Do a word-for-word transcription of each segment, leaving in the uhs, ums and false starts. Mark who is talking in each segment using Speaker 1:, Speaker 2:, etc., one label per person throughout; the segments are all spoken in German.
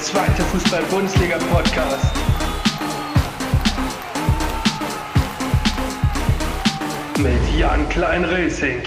Speaker 1: zweite Fußball-Bundesliga-Podcast mit Jan Klein-Racing.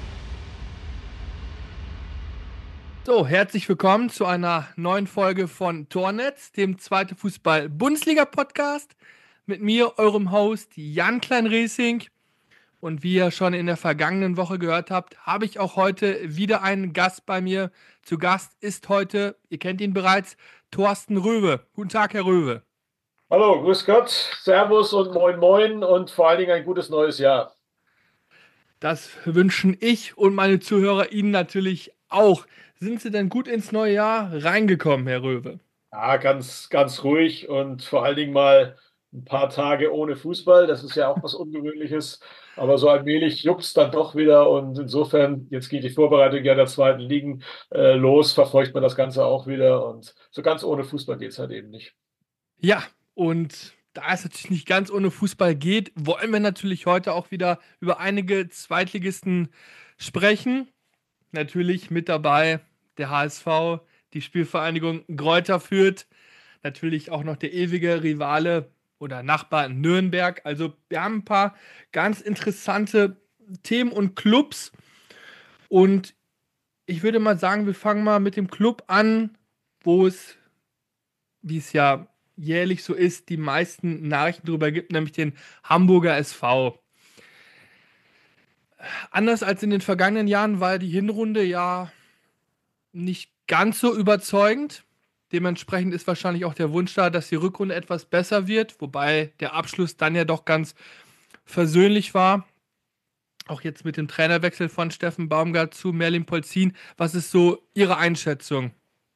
Speaker 2: So, herzlich willkommen zu einer neuen Folge von Tornetz, dem zweite Fußball-Bundesliga-Podcast. Mit mir, eurem Host Jan Klein-Racing. Und wie ihr schon in der vergangenen Woche gehört habt, habe ich auch heute wieder einen Gast bei mir. Zu Gast ist heute, ihr kennt ihn bereits, Thorsten Röwe. Guten Tag, Herr Röwe.
Speaker 3: Hallo, grüß Gott, Servus und Moin Moin und vor allen Dingen ein gutes neues Jahr.
Speaker 2: Das wünschen ich und meine Zuhörer Ihnen natürlich auch. Sind Sie denn gut ins neue Jahr reingekommen, Herr Röwe?
Speaker 3: Ja, ganz, ganz ruhig und vor allen Dingen mal ein paar Tage ohne Fußball. Das ist ja auch was Ungewöhnliches. Aber so allmählich juckt's dann doch wieder. Und insofern, jetzt geht die Vorbereitung ja der zweiten Ligen äh, los, verfolgt man das Ganze auch wieder. Und so ganz ohne Fußball geht's halt eben nicht.
Speaker 2: Ja, und da es natürlich nicht ganz ohne Fußball geht, wollen wir natürlich heute auch wieder über einige Zweitligisten sprechen. Natürlich mit dabei der H S V, die Spielvereinigung Greuther Fürth, natürlich auch noch der ewige Rivale oder Nachbar Nürnberg. Also wir haben ein paar ganz interessante Themen und Clubs. Und ich würde mal sagen, wir fangen mal mit dem Club an, wo es, wie es ja jährlich so ist, die meisten Nachrichten darüber gibt, nämlich den Hamburger S V. Anders als in den vergangenen Jahren war die Hinrunde ja nicht ganz so überzeugend. Dementsprechend ist wahrscheinlich auch der Wunsch da, dass die Rückrunde etwas besser wird, wobei der Abschluss dann ja doch ganz versöhnlich war. Auch jetzt mit dem Trainerwechsel von Steffen Baumgart zu Merlin Polzin. Was ist so Ihre Einschätzung?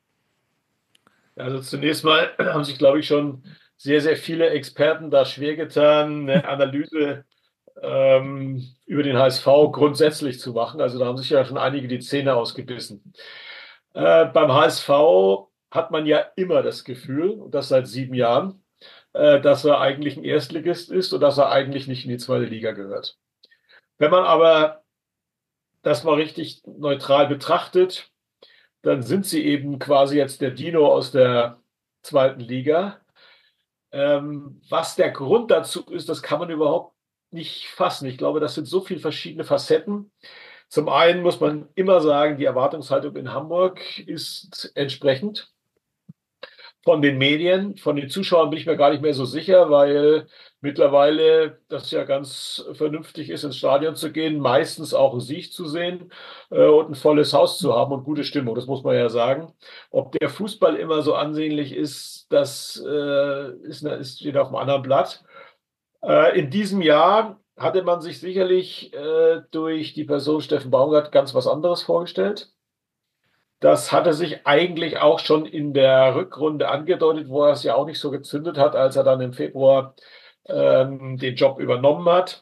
Speaker 3: Also zunächst mal haben sich, glaube ich, schon sehr, sehr viele Experten da schwer getan, eine Analyse ähm, über den H S V grundsätzlich zu machen. Also da haben sich ja schon einige die Zähne ausgebissen. Äh, beim H S V hat man ja immer das Gefühl, und das seit sieben Jahren, äh, dass er eigentlich ein Erstligist ist und dass er eigentlich nicht in die zweite Liga gehört. Wenn man aber das mal richtig neutral betrachtet, dann sind sie eben quasi jetzt der Dino aus der zweiten Liga. Ähm, was der Grund dazu ist, das kann man überhaupt nicht fassen. Ich glaube, das sind so viele verschiedene Facetten. Zum einen muss man immer sagen, die Erwartungshaltung in Hamburg ist entsprechend. Von den Medien, von den Zuschauern bin ich mir gar nicht mehr so sicher, weil mittlerweile das ja ganz vernünftig ist, ins Stadion zu gehen, meistens auch einen Sieg zu sehen äh, und ein volles Haus zu haben und gute Stimmung, das muss man ja sagen. Ob der Fußball immer so ansehnlich ist, das äh, ist, ist steht auf einem anderen Blatt. Äh, in diesem Jahr hatte man sich sicherlich äh, durch die Person Steffen Baumgart ganz was anderes vorgestellt. Das hatte sich eigentlich auch schon in der Rückrunde angedeutet, wo er es ja auch nicht so gezündet hat, als er dann im Februar ähm, den Job übernommen hat.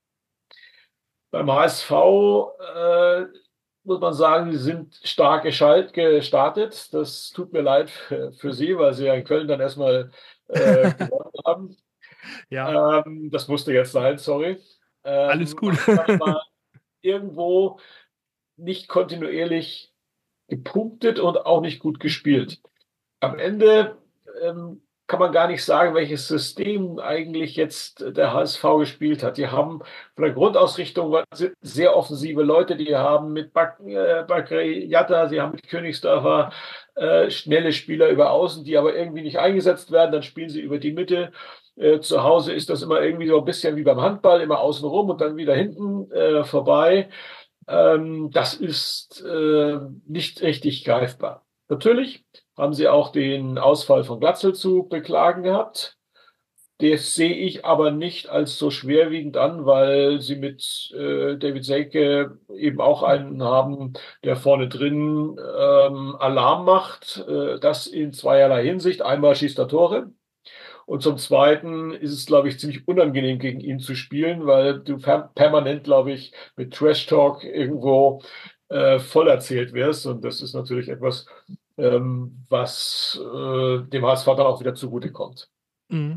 Speaker 3: Beim H S V äh, muss man sagen, sie sind stark geschalt, gestartet. Das tut mir leid für, für Sie, weil Sie ja in Köln dann erstmal äh, gewonnen haben.
Speaker 2: Ja,
Speaker 3: Ähm, das musste jetzt sein, sorry.
Speaker 2: alles
Speaker 3: Ähm,
Speaker 2: gut.
Speaker 3: aber irgendwo nicht kontinuierlich gepunktet und auch nicht gut gespielt. Am Ende ähm, kann man gar nicht sagen, welches System eigentlich jetzt der H S V gespielt hat. Die haben von der Grundausrichtung sehr offensive Leute, die haben mit Bak äh, Bakri Yatta, sie haben mit Königsdörfer äh, schnelle Spieler über Außen, die aber irgendwie nicht eingesetzt werden, dann spielen sie über die Mitte. Äh, zu Hause ist das immer irgendwie so ein bisschen wie beim Handball, immer außen rum und dann wieder hinten äh, vorbei. Ähm, das ist äh, nicht richtig greifbar. Natürlich haben sie auch den Ausfall von Glatzel zu beklagen gehabt. Das sehe ich aber nicht als so schwerwiegend an, weil sie mit äh, David Selke eben auch einen haben, der vorne drin ähm, Alarm macht. Äh, das in zweierlei Hinsicht. Einmal schießt er Tore. Und zum Zweiten ist es, glaube ich, ziemlich unangenehm, gegen ihn zu spielen, weil du per permanent, glaube ich, mit Trash Talk irgendwo äh, voll erzählt wirst. Und das ist natürlich etwas, ähm, was äh, dem H S V dann auch wieder zugutekommt.
Speaker 2: Mhm.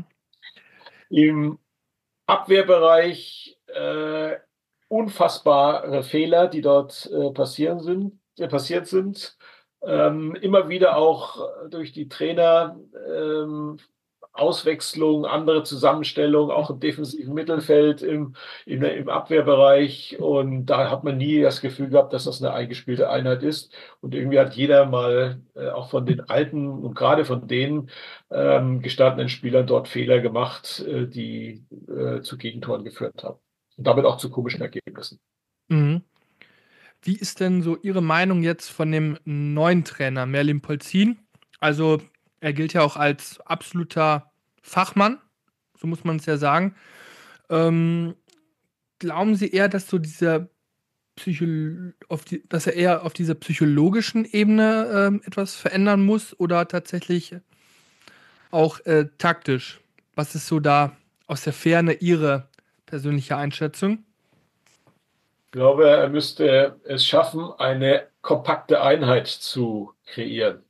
Speaker 3: Im Abwehrbereich äh, unfassbare Fehler, die dort äh, passieren sind, äh, passiert sind. Ähm, immer wieder auch durch die Trainer ähm, Auswechslung, andere Zusammenstellung, auch im defensiven Mittelfeld, im, im, im Abwehrbereich. Und da hat man nie das Gefühl gehabt, dass das eine eingespielte Einheit ist. Und irgendwie hat jeder mal äh, auch von den alten und gerade von den ähm, gestandenen Spielern dort Fehler gemacht, äh, die äh, zu Gegentoren geführt haben. Und damit auch zu komischen Ergebnissen.
Speaker 2: Mhm. Wie ist denn so Ihre Meinung jetzt von dem neuen Trainer, Merlin Polzin? Also, er gilt ja auch als absoluter Fachmann, so muss man es ja sagen. Ähm, glauben Sie eher, dass so dieser Psychol auf die, dass er eher auf dieser psychologischen Ebene ähm, etwas verändern muss oder tatsächlich auch äh, taktisch? Was ist so da aus der Ferne Ihre persönliche Einschätzung?
Speaker 3: Ich glaube, er müsste es schaffen, eine kompakte Einheit zu kreieren.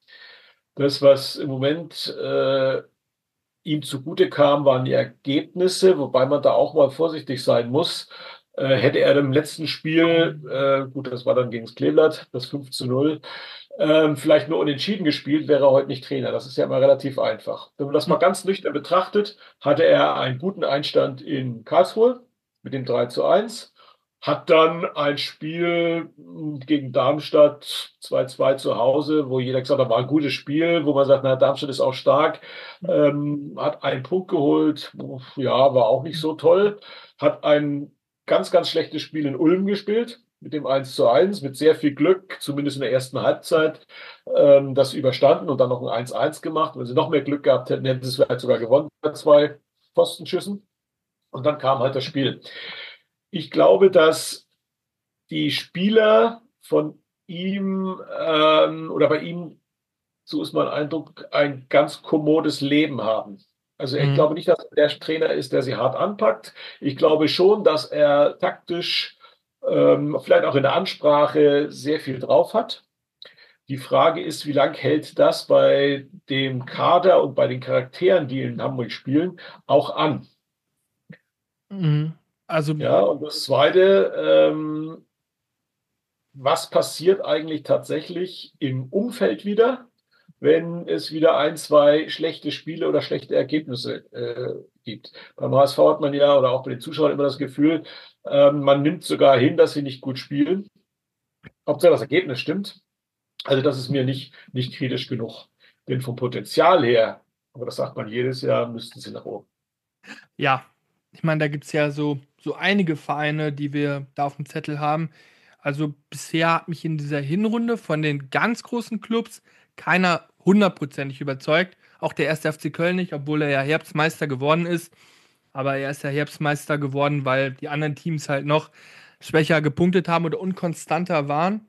Speaker 3: Das, was im Moment äh, ihm zugute kam, waren die Ergebnisse, wobei man da auch mal vorsichtig sein muss. Äh, hätte er im letzten Spiel, äh, gut, das war dann gegen das Kleeblatt, das fünf zu null, ähm, vielleicht nur unentschieden gespielt, wäre er heute nicht Trainer. Das ist ja immer relativ einfach. Wenn man das mal ganz nüchtern betrachtet, hatte er einen guten Einstand in Karlsruhe mit dem drei zu eins. Hat dann ein Spiel gegen Darmstadt zwei zwei zu Hause, wo jeder gesagt hat, war ein gutes Spiel, wo man sagt, na, Darmstadt ist auch stark, ähm, hat einen Punkt geholt, ja, war auch nicht so toll, hat ein ganz, ganz schlechtes Spiel in Ulm gespielt, mit dem eins zu eins, mit sehr viel Glück, zumindest in der ersten Halbzeit, ähm, das überstanden und dann noch ein eins eins gemacht. Wenn sie noch mehr Glück gehabt hätten, hätten sie es vielleicht sogar gewonnen bei zwei Pfostenschüssen. Und dann kam halt das Spiel. Ich glaube, dass die Spieler von ihm ähm, oder bei ihm, so ist mein Eindruck, ein ganz kommodes Leben haben. Also ich
Speaker 2: Mhm.
Speaker 3: glaube nicht, dass er der Trainer ist, der sie hart anpackt. Ich glaube schon, dass er taktisch, ähm, vielleicht auch in der Ansprache sehr viel drauf hat. Die Frage ist, wie lange hält das bei dem Kader und bei den Charakteren, die in Hamburg spielen, auch an?
Speaker 2: Mhm. Also,
Speaker 3: Ja, und das Zweite, ähm, was passiert eigentlich tatsächlich im Umfeld wieder, wenn es wieder ein, zwei schlechte Spiele oder schlechte Ergebnisse äh, gibt. Beim H S V hat man ja oder auch bei den Zuschauern immer das Gefühl, ähm, man nimmt sogar hin, dass sie nicht gut spielen. Hauptsache das Ergebnis stimmt. Also das ist mir nicht, nicht kritisch genug. Denn vom Potenzial her, aber das sagt man jedes Jahr, müssten sie nach oben.
Speaker 2: ja, ich meine, da gibt es ja so, so einige Vereine, die wir da auf dem Zettel haben. Also bisher hat mich in dieser Hinrunde von den ganz großen Clubs keiner hundertprozentig überzeugt. Auch der erste F C Köln nicht, obwohl er ja Herbstmeister geworden ist. Aber er ist ja Herbstmeister geworden, weil die anderen Teams halt noch schwächer gepunktet haben oder unkonstanter waren.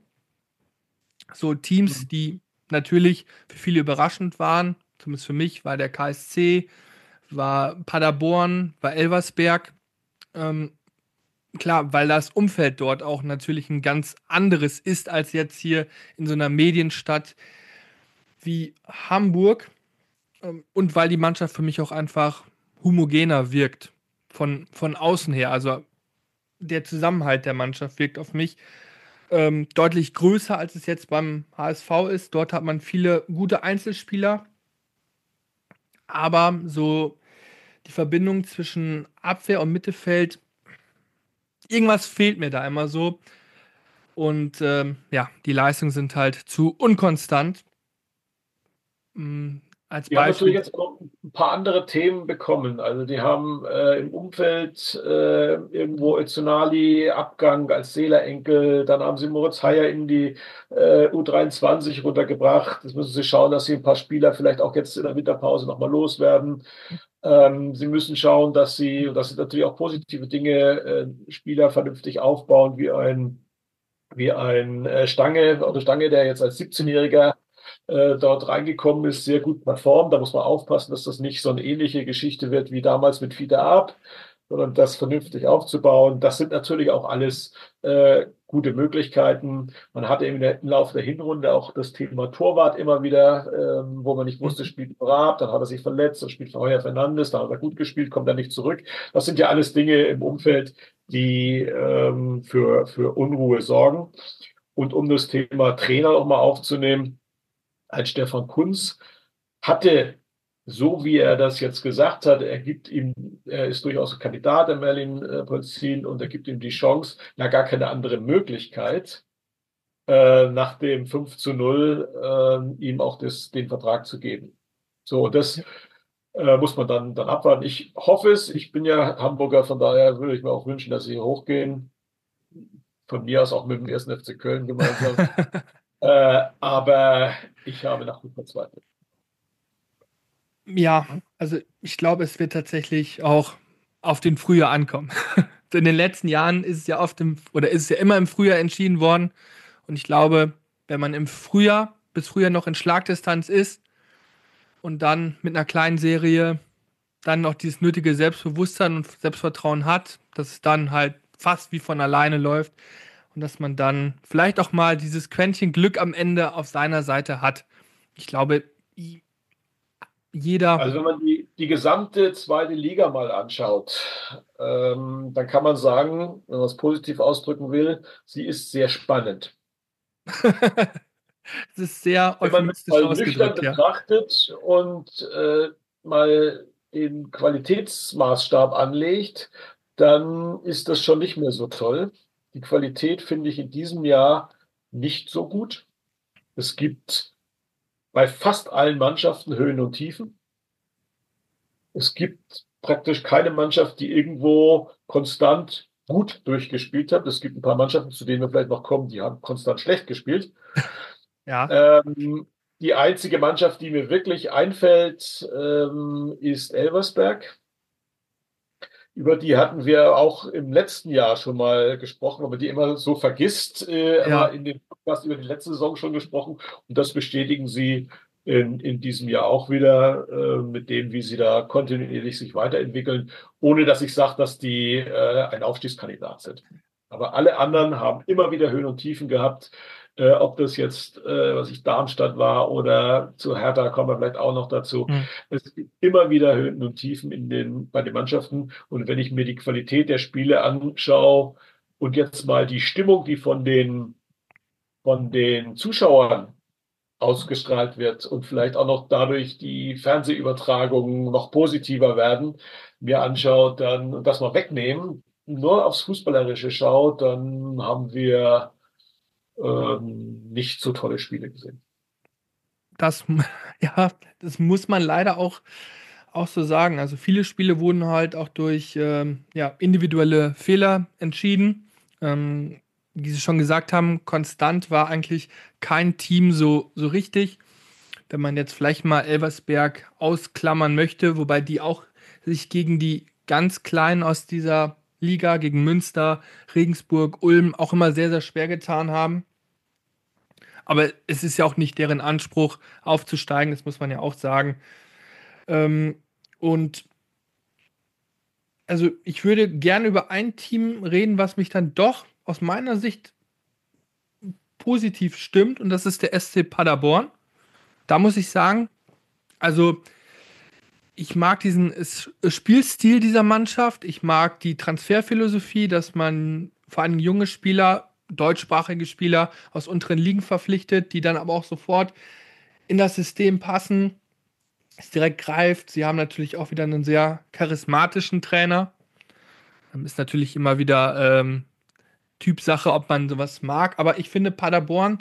Speaker 2: So Teams, die natürlich für viele überraschend waren, zumindest für mich, war der K S C, war Paderborn, war Elversberg. Ähm, klar, weil das Umfeld dort auch natürlich ein ganz anderes ist als jetzt hier in so einer Medienstadt wie Hamburg. Ähm, und weil die Mannschaft für mich auch einfach homogener wirkt von, von außen her. Also der Zusammenhalt der Mannschaft wirkt auf mich ähm, deutlich größer, als es jetzt beim H S V ist. Dort hat man viele gute Einzelspieler, aber so die Verbindung zwischen Abwehr und Mittelfeld, irgendwas fehlt mir da immer so. Und ähm, ja, die Leistungen sind halt zu unkonstant. Mm, als
Speaker 3: Die haben natürlich
Speaker 2: Beispiel.
Speaker 3: jetzt auch ein paar andere Themen bekommen. Also die haben äh, im Umfeld äh, irgendwo Özunali Abgang als Seelerenkel, dann haben sie Moritz Heyer in die äh, U dreiundzwanzig runtergebracht. Jetzt müssen sie schauen, dass sie ein paar Spieler vielleicht auch jetzt in der Winterpause nochmal loswerden. Ähm, sie müssen schauen, dass sie, und das sind natürlich auch positive Dinge, äh, Spieler vernünftig aufbauen, wie ein, wie ein äh, Stange, oder Stange, der jetzt als siebzehnjähriger äh, dort reingekommen ist, sehr gut performt. Da muss man aufpassen, dass das nicht so eine ähnliche Geschichte wird wie damals mit Fiete Arp, sondern das vernünftig aufzubauen. Das sind natürlich auch alles äh, gute Möglichkeiten. Man hatte im, im Laufe der Hinrunde auch das Thema Torwart immer wieder, ähm, wo man nicht wusste, spielt Raab, dann hat er sich verletzt, dann spielt Heuer Fernandes, dann hat er gut gespielt, kommt er nicht zurück. Das sind ja alles Dinge im Umfeld, die ähm, für, für Unruhe sorgen. Und um das Thema Trainer nochmal aufzunehmen, ein Stefan Kuntz hatte, so wie er das jetzt gesagt hat, er gibt ihm, er ist durchaus ein Kandidat, der Merlin äh, Polzin, und er gibt ihm die Chance, ja gar keine andere Möglichkeit, äh, nach dem fünf zu null äh, ihm auch das, den Vertrag zu geben. So, das äh, muss man dann, dann abwarten. Ich hoffe es, ich bin ja Hamburger, von daher würde ich mir auch wünschen, dass sie hochgehen. Von mir aus auch mit dem ersten F C Köln gemeinsam. äh, aber ich habe nach wie vor Zweifel.
Speaker 2: Ja, also ich glaube, es wird tatsächlich auch auf den Frühjahr ankommen. In den letzten Jahren ist es ja oft im, oder ist es ja immer im Frühjahr entschieden worden. Und ich glaube, wenn man im Frühjahr, bis Frühjahr noch in Schlagdistanz ist und dann mit einer kleinen Serie dann noch dieses nötige Selbstbewusstsein und Selbstvertrauen hat, dass es dann halt fast wie von alleine läuft und dass man dann vielleicht auch mal dieses Quäntchen Glück am Ende auf seiner Seite hat. Ich glaube, jeder.
Speaker 3: Also wenn man die, die gesamte zweite Liga mal anschaut, ähm, dann kann man sagen, wenn man es positiv ausdrücken will, sie ist sehr spannend.
Speaker 2: Es ist sehr
Speaker 3: Wenn man es
Speaker 2: euphemistisch
Speaker 3: mal nüchtern
Speaker 2: ausgedrückt, ja.
Speaker 3: betrachtet und äh, mal den Qualitätsmaßstab anlegt, dann ist das schon nicht mehr so toll. Die Qualität finde ich in diesem Jahr nicht so gut. Es gibt bei fast allen Mannschaften Höhen und Tiefen. Es gibt praktisch keine Mannschaft, die irgendwo konstant gut durchgespielt hat. Es gibt ein paar Mannschaften, zu denen wir vielleicht noch kommen, die haben konstant schlecht gespielt.
Speaker 2: Ja.
Speaker 3: Ähm, die einzige Mannschaft, die mir wirklich einfällt, ähm, ist Elversberg. Über die hatten wir auch im letzten Jahr schon mal gesprochen, aber die immer so vergisst. Äh,
Speaker 2: Ja.
Speaker 3: aber in dem Podcast über die letzte Saison schon gesprochen. Und das bestätigen sie in, in diesem Jahr auch wieder, äh, mit dem, wie sie da kontinuierlich sich weiterentwickeln, ohne dass ich sage, dass die äh, ein Aufstiegskandidat sind. Aber alle anderen haben immer wieder Höhen und Tiefen gehabt. Äh, ob das jetzt, äh, was ich Darmstadt war oder zu Hertha, kommen wir vielleicht auch noch dazu.
Speaker 2: Hm.
Speaker 3: Es gibt immer wieder Höhen und Tiefen in den, bei den Mannschaften. Und wenn ich mir die Qualität der Spiele anschaue und jetzt mal die Stimmung, die von den, von den Zuschauern ausgestrahlt wird und vielleicht auch noch dadurch die Fernsehübertragungen noch positiver werden, mir anschaut, dann und das mal wegnehmen, nur aufs Fußballerische schaut, dann haben wir ähm, nicht so tolle Spiele gesehen.
Speaker 2: Das, ja, das muss man leider auch, auch so sagen. Also viele Spiele wurden halt auch durch ähm, ja, individuelle Fehler entschieden. Ähm, wie Sie schon gesagt haben, konstant war eigentlich kein Team so, so richtig. Wenn man jetzt vielleicht mal Elversberg ausklammern möchte, wobei die auch sich gegen die ganz Kleinen aus dieser Liga, gegen Münster, Regensburg, Ulm auch immer sehr, sehr schwer getan haben. Aber es ist ja auch nicht deren Anspruch, aufzusteigen, das muss man ja auch sagen. Ähm, und also ich würde gerne über ein Team reden, was mich dann doch aus meiner Sicht positiv stimmt, und das ist der S C Paderborn. Da muss ich sagen, also ich mag diesen Spielstil dieser Mannschaft, ich mag die Transferphilosophie, dass man vor allem junge Spieler, deutschsprachige Spieler aus unteren Ligen verpflichtet, die dann aber auch sofort in das System passen, es direkt greift. Sie haben natürlich auch wieder einen sehr charismatischen Trainer. Ist natürlich immer wieder ähm, Typsache, ob man sowas mag, aber ich finde, Paderborn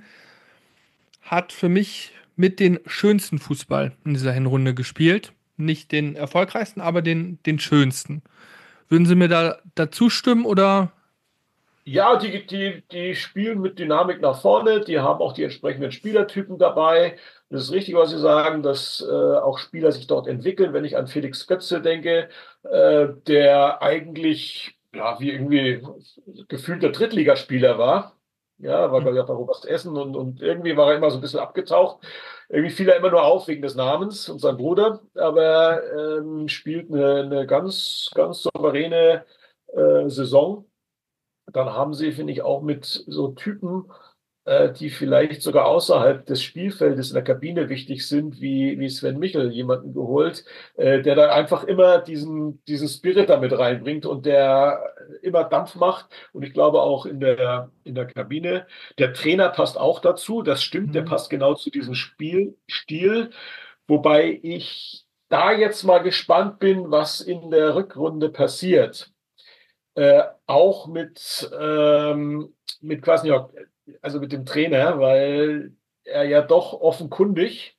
Speaker 2: hat für mich mit den schönsten Fußball in dieser Hinrunde gespielt. Nicht den erfolgreichsten, aber den, den schönsten. Würden Sie mir da dazu stimmen oder?
Speaker 3: Ja, die, die, die spielen mit Dynamik nach vorne, die haben auch die entsprechenden Spielertypen dabei. Das ist richtig, was Sie sagen, dass äh, auch Spieler sich dort entwickeln. Wenn ich an Felix Götze denke, äh, der eigentlich ja wie irgendwie gefühlter Drittligaspieler war. Ja, war, glaube ich, auch bei Robert Essen und, und irgendwie war er immer so ein bisschen abgetaucht. Irgendwie fiel er immer nur auf wegen des Namens und sein Bruder, aber ähm, spielt eine, eine ganz, ganz souveräne äh, Saison. Dann haben sie, finde ich, auch mit so Typen äh, die vielleicht sogar außerhalb des Spielfeldes in der Kabine wichtig sind, wie, wie Sven Michel, jemanden geholt, äh, der da einfach immer diesen, diesen Spirit damit reinbringt und der immer Dampf macht. Und ich glaube auch in der, in der Kabine. Der Trainer passt auch dazu, das stimmt, der
Speaker 2: Mhm.
Speaker 3: passt genau zu diesem Spielstil. Wobei ich da jetzt mal gespannt bin, was in der Rückrunde passiert. Äh, auch mit, ähm, mit Kwasniok, also mit dem Trainer, weil er ja doch offenkundig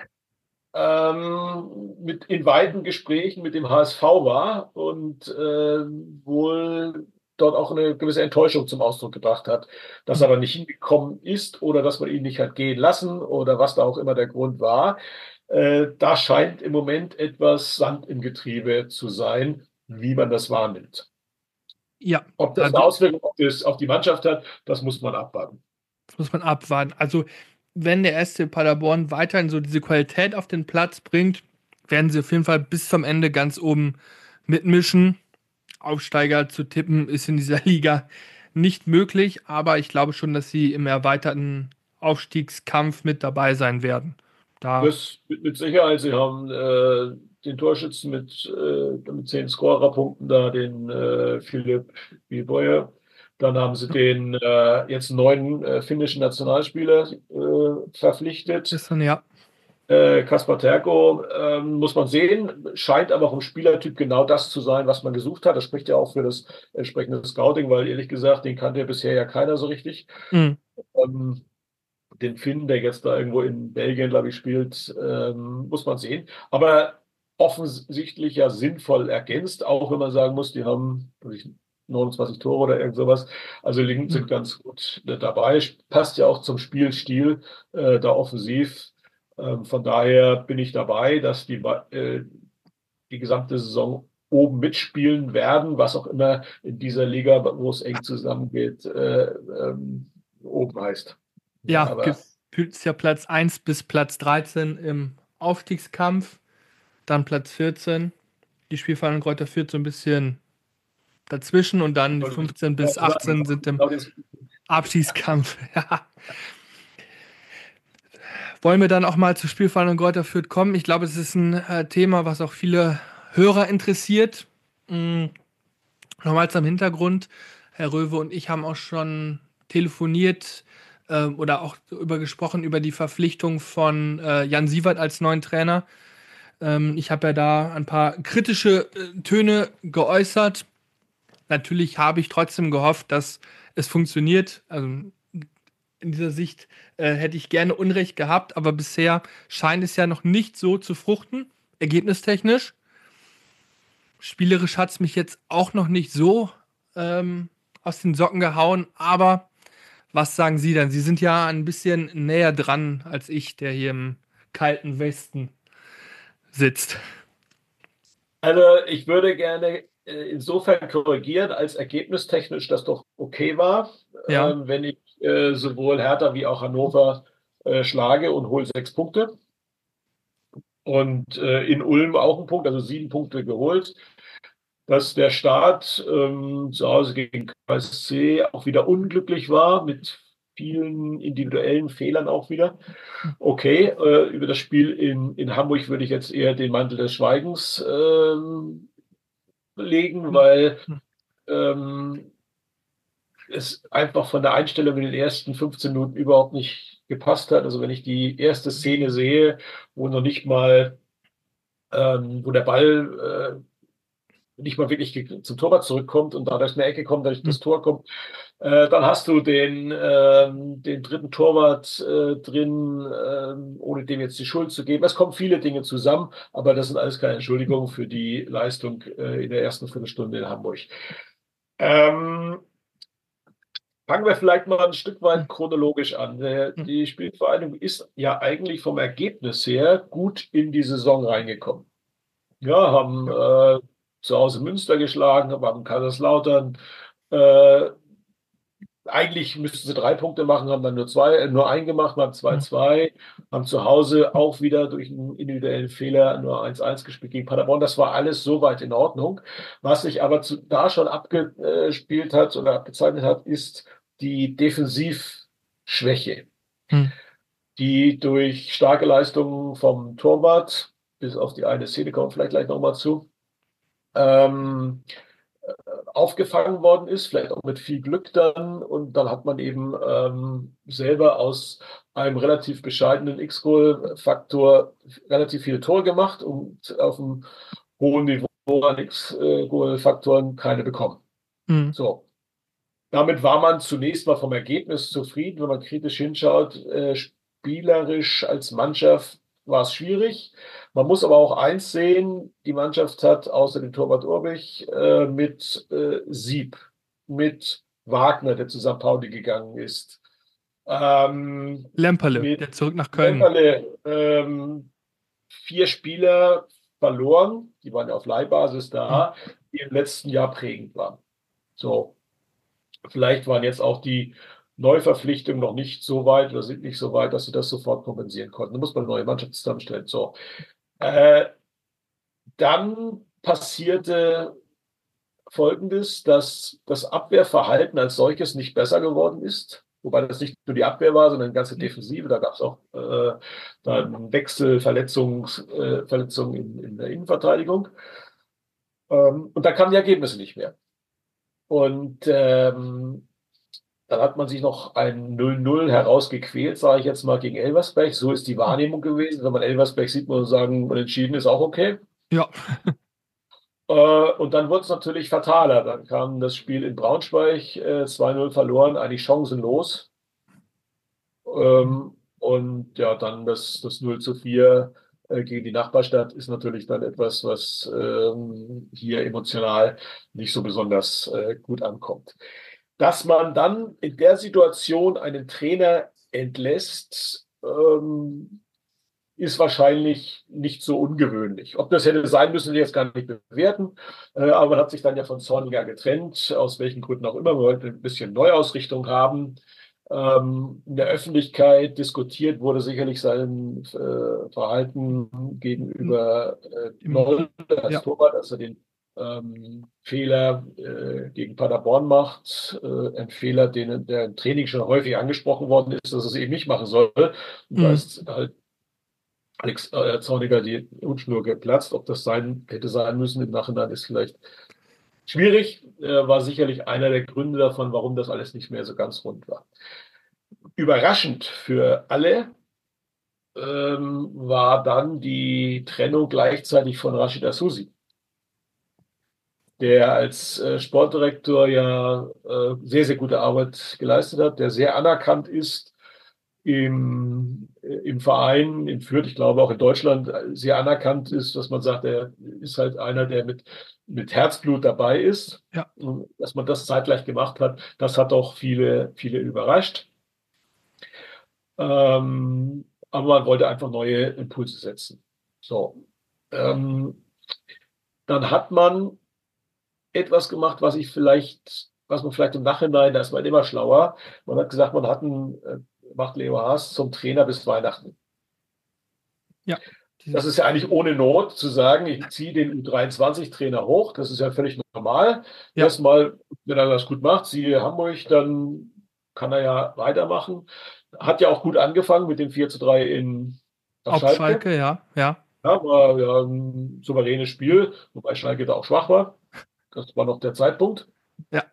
Speaker 3: ähm, mit in weiten Gesprächen mit dem H S V war und äh, wohl dort auch eine gewisse Enttäuschung zum Ausdruck gebracht hat, dass er aber nicht hingekommen ist oder dass man ihn nicht hat gehen lassen oder was da auch immer der Grund war. Äh, da scheint im Moment etwas Sand im Getriebe zu sein, wie man das wahrnimmt.
Speaker 2: Ja,
Speaker 3: Ob das eine
Speaker 2: also
Speaker 3: Auswirkung auf, das, auf die Mannschaft hat, das muss man abwarten.
Speaker 2: das muss man abwarten. Also, wenn der S C Paderborn weiterhin so diese Qualität auf den Platz bringt, werden sie auf jeden Fall bis zum Ende ganz oben mitmischen. Aufsteiger zu tippen ist in dieser Liga nicht möglich, aber ich glaube schon, dass sie im erweiterten Aufstiegskampf mit dabei sein werden. Da,
Speaker 3: Das mit, mit Sicherheit. Sie haben äh, den Torschützen mit, äh, mit zehn Scorerpunkten da, den äh, Philipp Wieboje. Dann haben sie den äh, jetzt neuen äh, finnischen Nationalspieler äh, verpflichtet.
Speaker 2: ist dann ja.
Speaker 3: Äh, Kaspar Terko, ähm, muss man sehen, scheint aber vom Spielertyp genau das zu sein, was man gesucht hat. Das spricht ja auch für das entsprechende Scouting, weil ehrlich gesagt, den kannte ja bisher ja keiner so richtig.
Speaker 2: Mhm.
Speaker 3: Ähm, den Finn, der jetzt da irgendwo in Belgien, glaube ich, spielt, ähm, muss man sehen. Aber offensichtlich ja sinnvoll ergänzt, auch wenn man sagen muss, die haben weiß ich, neunundzwanzig Tore oder irgend sowas. Also Linken sind ganz gut dabei. Passt ja auch zum Spielstil äh, da offensiv. Ähm, von daher bin ich dabei, dass die, äh, die gesamte Saison oben mitspielen werden, was auch immer in dieser Liga, wo es eng zusammengeht, äh, ähm, oben heißt. Ja,
Speaker 2: Ja,
Speaker 3: aber
Speaker 2: gefühlt ist ja Platz eins bis Platz dreizehn im Aufstiegskampf, dann Platz vierzehn. Die Spielvereinigung Kräuter Fürth so ein bisschen dazwischen und dann die fünfzehn bis achtzehn sind im Abstiegskampf. Ja. Wollen wir dann auch mal zur Spielvereinigung Kräuter Fürth kommen? Ich glaube, es ist ein äh, Thema, was auch viele Hörer interessiert. Mhm. Nochmal zum Hintergrund. Herr Röwe und ich haben auch schon telefoniert äh, oder auch über gesprochen über die Verpflichtung von äh, Jan Siewert als neuen Trainer. Ähm, ich habe ja da ein paar kritische äh, Töne geäußert. Natürlich habe ich trotzdem gehofft, dass es funktioniert. Also in dieser Sicht äh, hätte ich gerne Unrecht gehabt, aber bisher scheint es ja noch nicht so zu fruchten, ergebnistechnisch. Spielerisch hat es mich jetzt auch noch nicht so ähm, aus den Socken gehauen, aber was sagen Sie denn? Sie sind ja ein bisschen näher dran als ich, der hier im kalten Westen sitzt.
Speaker 3: Also ich würde gerne äh, insofern korrigieren, als ergebnistechnisch das doch okay war,
Speaker 2: Ja.
Speaker 3: ähm, wenn ich äh, sowohl Hertha wie auch Hannover äh, schlage und hole sechs Punkte. Und äh, in Ulm auch einen Punkt, also sieben Punkte geholt. Dass der Start ähm, zu Hause gegen K S C auch wieder unglücklich war, mit vielen individuellen Fehlern auch wieder. Okay, äh, über das Spiel in, in Hamburg würde ich jetzt eher den Mantel des Schweigens ähm, legen, weil ähm, es einfach von der Einstellung in den ersten fünfzehn Minuten überhaupt nicht gepasst hat. Also wenn ich die erste Szene sehe, wo noch nicht mal, ähm, wo der Ball äh, nicht mal wirklich zum Torwart zurückkommt und dadurch eine Ecke kommt, dadurch das Tor kommt, äh, dann hast du den, ähm, den dritten Torwart äh, drin, ähm, ohne dem jetzt die Schuld zu geben. Es kommen viele Dinge zusammen, aber das sind alles keine Entschuldigungen für die Leistung äh, in der ersten Viertelstunde in Hamburg. Ähm, Fangen wir vielleicht mal ein Stück weit chronologisch an. Der, die Spielvereinigung ist ja eigentlich vom Ergebnis her gut in die Saison reingekommen. Ja, haben äh, zu Hause Münster geschlagen, haben Kaiserslautern. Äh, eigentlich müssten sie drei Punkte machen, haben dann nur zwei, äh, nur einen gemacht, haben zwei zwei, haben zu Hause auch wieder durch einen individuellen Fehler nur eins eins gespielt gegen Paderborn. Das war alles soweit in Ordnung. Was sich aber zu, da schon abgespielt hat oder abgezeichnet hat, ist die Defensivarbeit Schwäche,
Speaker 2: Hm.
Speaker 3: die durch starke Leistungen vom Torwart, bis auf die eine Szene kommen wir vielleicht gleich nochmal zu, ähm, aufgefangen worden ist, vielleicht auch mit viel Glück dann. Und dann hat man eben ähm, selber aus einem relativ bescheidenen X-Goal-Faktor relativ viele Tore gemacht und auf einem hohen Niveau an X-Goal-Faktoren keine bekommen.
Speaker 2: Hm.
Speaker 3: So. Damit war man zunächst mal vom Ergebnis zufrieden. Wenn man kritisch hinschaut, äh, spielerisch als Mannschaft war es schwierig. Man muss aber auch eins sehen, die Mannschaft hat außer dem Torwart Urbich äh, mit äh, Sieb, mit Wagner, der zu Sankt Pauli gegangen ist, ähm,
Speaker 2: Lemperle,
Speaker 3: mit
Speaker 2: der zurück nach Köln.
Speaker 3: Lemperle, ähm, vier Spieler verloren, die waren ja auf Leihbasis da,
Speaker 2: Hm.
Speaker 3: die im letzten Jahr prägend waren. So. Vielleicht waren jetzt auch die Neuverpflichtungen noch nicht so weit oder sind nicht so weit, dass sie das sofort kompensieren konnten. Da muss man eine neue Mannschaft zusammenstellen. So. Äh, dann passierte Folgendes, dass das Abwehrverhalten als solches nicht besser geworden ist. Wobei das nicht nur die Abwehr war, sondern die ganze Defensive. Da gab es auch äh, dann Wechselverletzungen äh, Verletzungen in, in der Innenverteidigung. Ähm, und da kamen die Ergebnisse nicht mehr. Und ähm, dann hat man sich noch ein null null herausgequält, sage ich jetzt mal, gegen Elversberg. So ist die Wahrnehmung gewesen. Wenn man Elversberg sieht, muss man sagen, unentschieden ist auch okay.
Speaker 2: Ja.
Speaker 3: Äh, und dann wurde es natürlich fataler. Dann kam das Spiel in Braunschweig, äh, zwei null verloren, eigentlich chancenlos. Ähm, und ja, dann das, das null zu vier äh, gegen die Nachbarstadt ist natürlich dann etwas, was ähm, hier emotional nicht so besonders äh, gut ankommt. Dass man dann in der Situation einen Trainer entlässt, ähm, ist wahrscheinlich nicht so ungewöhnlich. Ob das hätte sein müssen, will ich jetzt gar nicht bewerten. Äh, aber man hat sich dann ja von Zorniger getrennt, aus welchen Gründen auch immer. Man wollte ein bisschen Neuausrichtung haben. Ähm, in der Öffentlichkeit diskutiert wurde sicherlich sein äh, Verhalten gegenüber äh, Noll als
Speaker 2: Ja.
Speaker 3: Torwart, dass er den ähm, Fehler äh, gegen Paderborn macht, äh, ein Fehler, den der im Training schon häufig angesprochen worden ist, dass er es eben nicht machen soll. Und da
Speaker 2: Hm.
Speaker 3: ist halt Alex äh, Zorniger die Hutschnur geplatzt. Ob das sein hätte sein müssen im Nachhinein ist vielleicht schwierig, äh, war sicherlich einer der Gründe davon, warum das alles nicht mehr so ganz rund war. Überraschend für alle ähm, war dann die Trennung gleichzeitig von Rashid Asusi, der als äh, Sportdirektor ja äh, sehr, sehr gute Arbeit geleistet hat, der sehr anerkannt ist im, äh, im Verein, in Fürth, ich glaube auch in Deutschland sehr anerkannt ist, dass man sagt, er ist halt einer, der mit, mit Herzblut dabei ist.
Speaker 2: Ja.
Speaker 3: Und dass man das zeitgleich gemacht hat, das hat auch viele, viele überrascht. Ähm, aber man wollte einfach neue Impulse setzen. So. Ähm, dann hat man etwas gemacht, was ich vielleicht, was man vielleicht im Nachhinein, da ist man immer schlauer. Man hat gesagt, man hat einen, äh, macht Leo Haas zum Trainer bis Weihnachten.
Speaker 2: Ja.
Speaker 3: Das ist ja eigentlich ohne Not zu sagen, ich ziehe den U dreiundzwanzig-Trainer hoch. Das ist ja völlig normal.
Speaker 2: Ja.
Speaker 3: Erstmal, wenn er das gut macht, siehe Hamburg, dann kann er ja weitermachen. Hat ja auch gut angefangen mit dem vier zu drei in
Speaker 2: Auf
Speaker 3: Schalke.
Speaker 2: Schalke, ja, ja.
Speaker 3: Ja, war ja ein souveränes Spiel, wobei Schalke da auch schwach war. Das war noch der Zeitpunkt.
Speaker 2: Ja.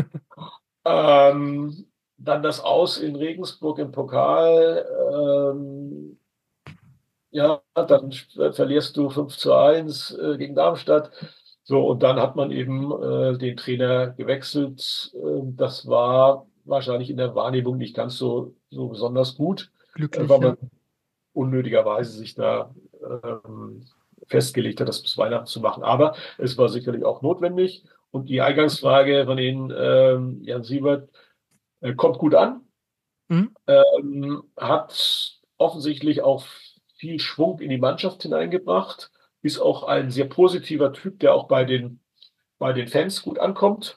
Speaker 3: Ähm, dann das Aus in Regensburg im Pokal. Ähm, ja, dann verlierst du fünf zu eins äh, gegen Darmstadt. So, und dann hat man eben äh, den Trainer gewechselt. Ähm, das war wahrscheinlich in der Wahrnehmung nicht ganz so, so besonders gut,
Speaker 2: Glücklich,
Speaker 3: äh, weil man
Speaker 2: ja.
Speaker 3: unnötigerweise sich da ähm, festgelegt hat, das bis Weihnachten zu machen. Aber es war sicherlich auch notwendig. Und die Eingangsfrage von Ihnen, ähm, Jan Siebert, äh, kommt gut an,
Speaker 2: Mhm.
Speaker 3: ähm, hat offensichtlich auch viel Schwung in die Mannschaft hineingebracht, ist auch ein sehr positiver Typ, der auch bei den, bei den Fans gut ankommt.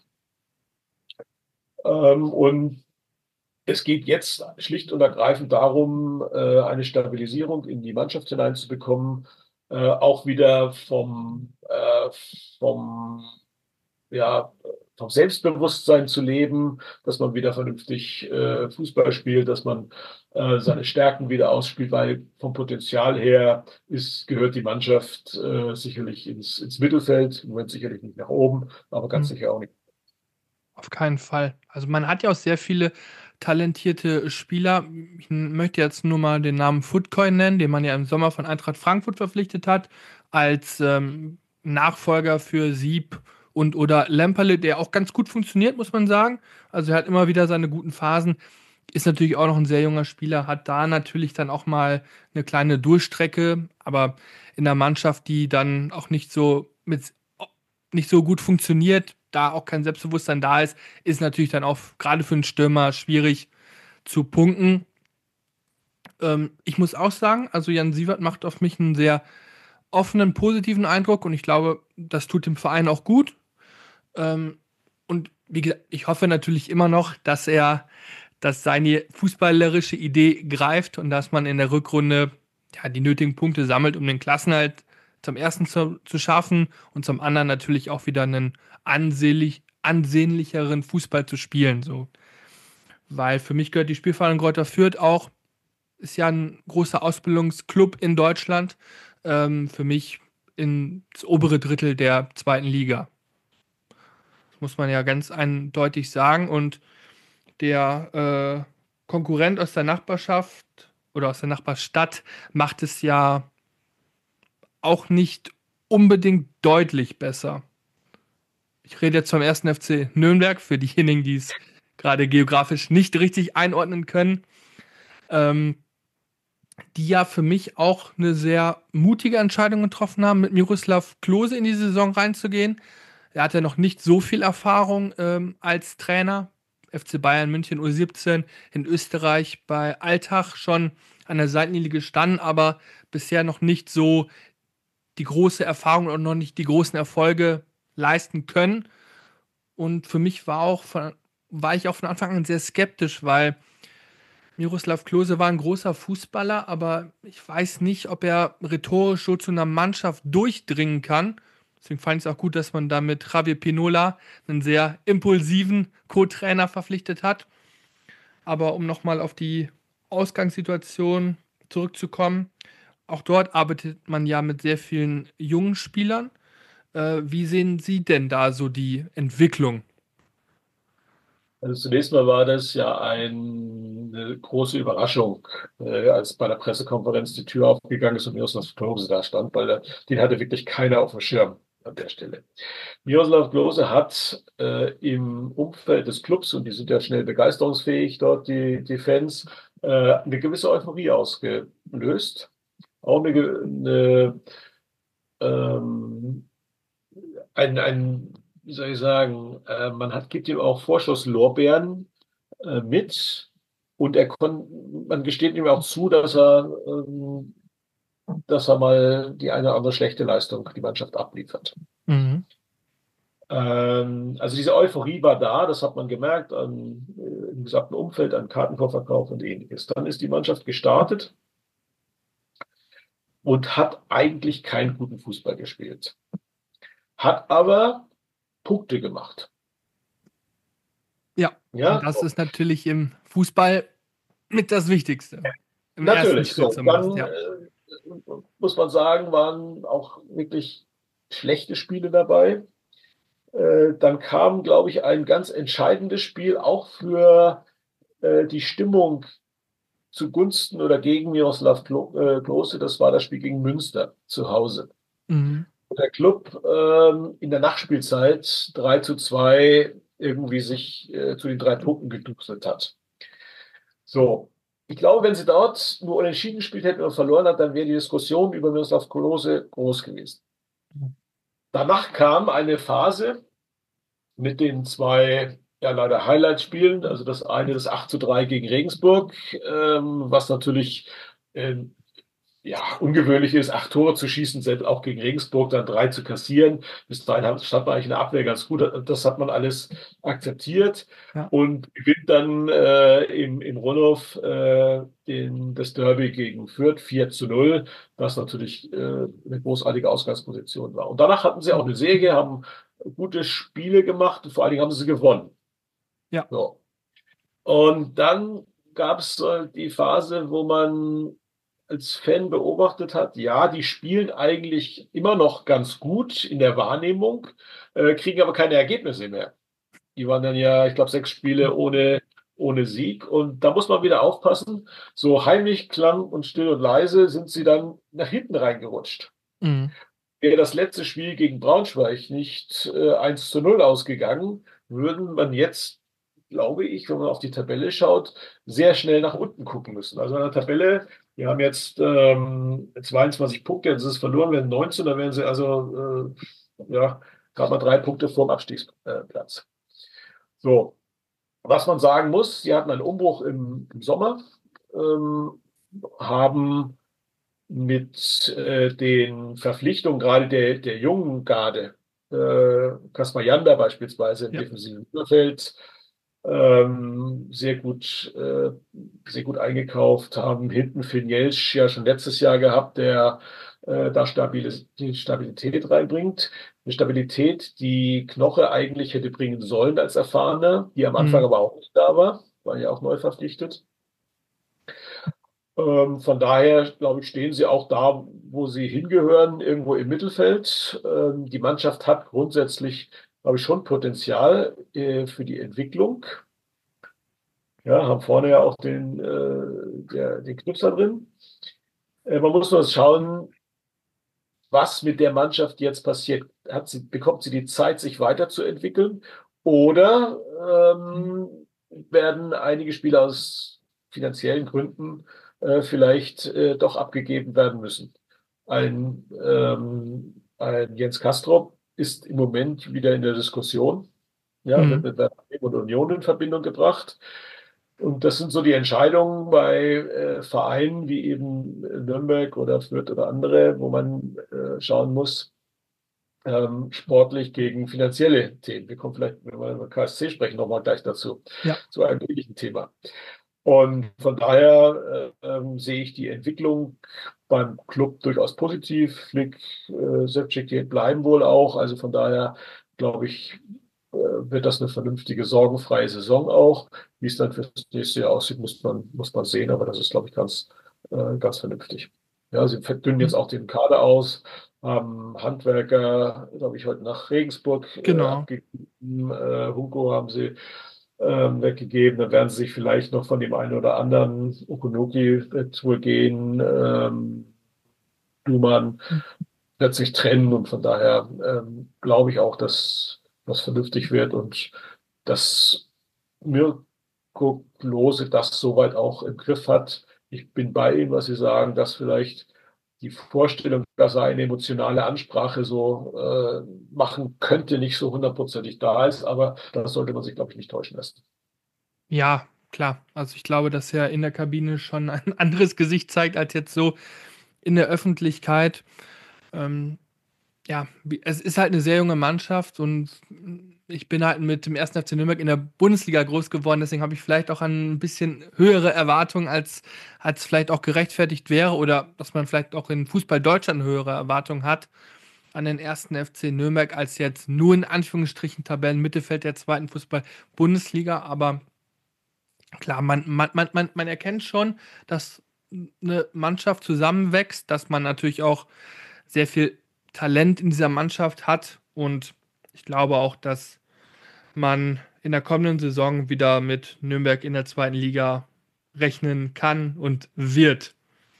Speaker 3: Ähm, und es geht jetzt schlicht und ergreifend darum, äh, eine Stabilisierung in die Mannschaft hineinzubekommen, äh, auch wieder vom, äh, vom ja, vom Selbstbewusstsein zu leben, dass man wieder vernünftig äh, Fußball spielt, dass man äh, seine Stärken wieder ausspielt, weil vom Potenzial her ist, gehört die Mannschaft äh, sicherlich ins, ins Mittelfeld, im Moment sicherlich nicht nach oben, aber ganz
Speaker 2: Mhm.
Speaker 3: sicher auch nicht.
Speaker 2: Auf keinen Fall. Also man hat ja auch sehr viele talentierte Spieler. Ich möchte jetzt nur mal den Namen Footcoin nennen, den man ja im Sommer von Eintracht Frankfurt verpflichtet hat, als ähm, Nachfolger für Sieb und oder Lemperle, der auch ganz gut funktioniert, muss man sagen. Also er hat immer wieder seine guten Phasen. Ist natürlich auch noch ein sehr junger Spieler, hat da natürlich dann auch mal eine kleine Durchstrecke, aber in der Mannschaft, die dann auch nicht so mit nicht so gut funktioniert, da auch kein Selbstbewusstsein da ist, ist natürlich dann auch gerade für einen Stürmer schwierig zu punkten. Ähm, ich muss auch sagen, also Jan Siewert macht auf mich einen sehr offenen, positiven Eindruck und ich glaube, das tut dem Verein auch gut. Ähm, und wie gesagt, ich hoffe natürlich immer noch, dass er, dass seine fußballerische Idee greift und dass man in der Rückrunde ja, die nötigen Punkte sammelt, um den Klassenerhalt zum ersten zu, zu schaffen und zum anderen natürlich auch wieder einen ansehnlich, ansehnlicheren Fußball zu spielen. So. Weil für mich gehört die Spielvereinigung Greuther Fürth auch, ist ja ein großer Ausbildungsclub in Deutschland, ähm, für mich ins obere Drittel der zweiten Liga. Das muss man ja ganz eindeutig sagen. Und der äh, Konkurrent aus der Nachbarschaft oder aus der Nachbarstadt macht es ja auch nicht unbedingt deutlich besser. Ich rede jetzt vom ersten F C Nürnberg, für diejenigen, die es gerade geografisch nicht richtig einordnen können, ähm, die ja für mich auch eine sehr mutige Entscheidung getroffen haben, mit Miroslav Klose in die Saison reinzugehen. Er hat ja noch nicht so viel Erfahrung ähm, als Trainer. F C Bayern München U siebzehn in Österreich bei Altach schon an der Seitenlinie gestanden, aber bisher noch nicht so die große Erfahrung und noch nicht die großen Erfolge leisten können. Und für mich war auch von, war ich auch von Anfang an sehr skeptisch, weil Miroslav Klose war ein großer Fußballer, aber ich weiß nicht, ob er rhetorisch so zu einer Mannschaft durchdringen kann. Deswegen fand ich es auch gut, dass man da mit Javier Pinola einen sehr impulsiven Co-Trainer verpflichtet hat. Aber um nochmal auf die Ausgangssituation zurückzukommen, auch dort arbeitet man ja mit sehr vielen jungen Spielern. Äh, wie sehen Sie denn da so die Entwicklung?
Speaker 3: Also zunächst mal war das ja ein, eine große Überraschung, äh, als bei der Pressekonferenz die Tür aufgegangen ist und Miroslav Klose da stand, weil der, den hatte wirklich keiner auf dem Schirm an der Stelle. Miroslav Klose hat äh, im Umfeld des Clubs, und die sind ja schnell begeisterungsfähig dort, die, die Fans, äh, eine gewisse Euphorie ausgelöst. Auch eine, eine ähm, ein, ein, wie soll ich sagen, äh, man hat, gibt ihm auch Vorschusslorbeeren äh, mit und er kon, man gesteht ihm auch zu, dass er, ähm, dass er mal die eine oder andere schlechte Leistung die Mannschaft abliefert.
Speaker 2: Mhm.
Speaker 3: Ähm, also diese Euphorie war da, das hat man gemerkt an, äh, im gesamten Umfeld, an Kartenvorverkauf und ähnliches. Dann ist die Mannschaft gestartet und hat eigentlich keinen guten Fußball gespielt, hat aber Punkte gemacht.
Speaker 2: Ja,
Speaker 3: Ja,
Speaker 2: und das ist natürlich im Fußball mit das Wichtigste. Im ersten
Speaker 3: natürlich,
Speaker 2: Schritt
Speaker 3: so.
Speaker 2: zumindest,
Speaker 3: Dann
Speaker 2: ja.
Speaker 3: äh, muss man sagen, waren auch wirklich schlechte Spiele dabei. Äh, dann kam, glaube ich, ein ganz entscheidendes Spiel auch für äh, die Stimmung zugunsten oder gegen Miroslav Klo äh, Klose. Das war das Spiel gegen Münster zu Hause.
Speaker 2: Mhm.
Speaker 3: Der Club ähm, in der Nachspielzeit drei zu zwei irgendwie sich äh, zu den drei Punkten geduselt hat. So, ich glaube, wenn sie dort nur unentschieden gespielt hätten und verloren hat, dann wäre die Diskussion über Miroslav Klose groß gewesen. Danach kam eine Phase mit den zwei, ja, leider Highlight-Spielen. Also das eine, das acht zu drei gegen Regensburg, ähm, was natürlich ähm, ja, ungewöhnlich ist, acht Tore zu schießen, selbst auch gegen Regensburg dann drei zu kassieren. Bis dahin stand man eigentlich in der Abwehr ganz gut. Das hat man alles akzeptiert
Speaker 2: Ja.
Speaker 3: und gewinnt dann äh, im, im Rundhof äh, den, das Derby gegen Fürth vier zu null, was natürlich äh, eine großartige Ausgangsposition war. Und danach hatten sie auch eine Serie, haben gute Spiele gemacht und vor allen Dingen haben sie gewonnen.
Speaker 2: Ja.
Speaker 3: So. Und dann gab es äh, die Phase, wo man als Fan beobachtet hat, ja, die spielen eigentlich immer noch ganz gut in der Wahrnehmung, äh, kriegen aber keine Ergebnisse mehr. Die waren dann ja, ich glaube, sechs Spiele ohne, ohne Sieg. Und da muss man wieder aufpassen. So heimlich, klang und still und leise sind sie dann nach hinten reingerutscht.
Speaker 2: Mhm.
Speaker 3: Wäre das letzte Spiel gegen Braunschweig nicht äh, eins zu null ausgegangen, würden man jetzt, glaube ich, wenn man auf die Tabelle schaut, sehr schnell nach unten gucken müssen. Also in der Tabelle, wir haben jetzt ähm, zweiundzwanzig Punkte, jetzt ist es verloren, werden neunzehn, dann wären sie also äh, ja, gerade mal drei Punkte vor dem Abstiegsplatz. So, was man sagen muss, sie hatten einen Umbruch im, im Sommer, ähm, haben mit äh, den Verpflichtungen gerade der, der jungen Garde, äh, Kaspar Janda beispielsweise im
Speaker 2: Ja.
Speaker 3: defensiven Mittelfeld, ähm, sehr gut, äh, sehr gut eingekauft, haben hinten Finn Jelsch ja schon letztes Jahr gehabt, der äh, da Stabilis die Stabilität reinbringt. Eine Stabilität, die Knoche eigentlich hätte bringen sollen als Erfahrener, die am Anfang
Speaker 2: Mhm.
Speaker 3: aber auch nicht da war, war ja auch neu verpflichtet. Ähm, von daher, glaube ich, stehen sie auch da, wo sie hingehören, irgendwo im Mittelfeld. Ähm, die Mannschaft hat grundsätzlich, glaube ich, schon Potenzial äh, für die Entwicklung. Ja, haben vorne ja auch den, äh, der, den Knipser drin. Äh, man muss nur schauen, was mit der Mannschaft jetzt passiert. Hat sie, bekommt sie die Zeit, sich weiterzuentwickeln? Oder ähm, werden einige Spieler aus finanziellen Gründen äh, vielleicht äh, doch abgegeben werden müssen? Ein, ähm, ein Jens Castrop ist im Moment wieder in der Diskussion. Ja, wird
Speaker 2: Mhm.
Speaker 3: mit Werder Bremen und Union in Verbindung gebracht. Und das sind so die Entscheidungen bei äh, Vereinen wie eben Nürnberg oder Fürth oder andere, wo man äh, schauen muss, ähm, sportlich gegen finanzielle Themen. Wir kommen vielleicht, wenn wir über K S C sprechen, nochmal gleich dazu,
Speaker 2: Ja.
Speaker 3: zu einem ähnlichen Thema. Und von daher äh, ähm, sehe ich die Entwicklung beim Club durchaus positiv. Flick, äh, Ševčík, die bleiben wohl auch. Also von daher glaube ich, äh, wird das eine vernünftige, sorgenfreie Saison auch. Wie es dann für das nächste Jahr aussieht, muss man, muss man sehen. Aber das ist, glaube ich, ganz, äh, ganz vernünftig. Ja, sie verdünnen jetzt auch den Kader aus. Ähm, Handwerker, glaube ich, heute nach Regensburg äh,
Speaker 2: Genau.
Speaker 3: abgegeben. Äh, Hunko haben sie ähm, weggegeben. Dann werden sie sich vielleicht noch von dem einen oder anderen, Okunoki wird wohl gehen, ähm, Luhmann wird sich trennen und von daher ähm, glaube ich auch, dass das vernünftig wird und dass Mirko Klose das soweit auch im Griff hat. Ich bin bei ihm, was Sie sagen, dass vielleicht die Vorstellung, dass er eine emotionale Ansprache so äh, machen könnte, nicht so hundertprozentig da ist, aber das sollte man sich, glaube ich, nicht täuschen lassen.
Speaker 2: Ja, klar. Also ich glaube, dass er in der Kabine schon ein anderes Gesicht zeigt als jetzt so in der Öffentlichkeit. Ähm, ja, wie- es ist halt eine sehr junge Mannschaft und ich bin halt mit dem ersten F C Nürnberg in der Bundesliga groß geworden, deswegen habe ich vielleicht auch an ein bisschen höhere Erwartungen, als, als vielleicht auch gerechtfertigt wäre oder dass man vielleicht auch in Fußball Deutschland höhere Erwartungen hat an den ersten F C Nürnberg als jetzt nur in Anführungsstrichen Tabellenmittelfeld der zweiten Fußball-Bundesliga, aber klar, man, man, man, man, man erkennt schon, dass eine Mannschaft zusammenwächst, dass man natürlich auch sehr viel Talent in dieser Mannschaft hat und ich glaube auch, dass man in der kommenden Saison wieder mit Nürnberg in der zweiten Liga rechnen kann und wird.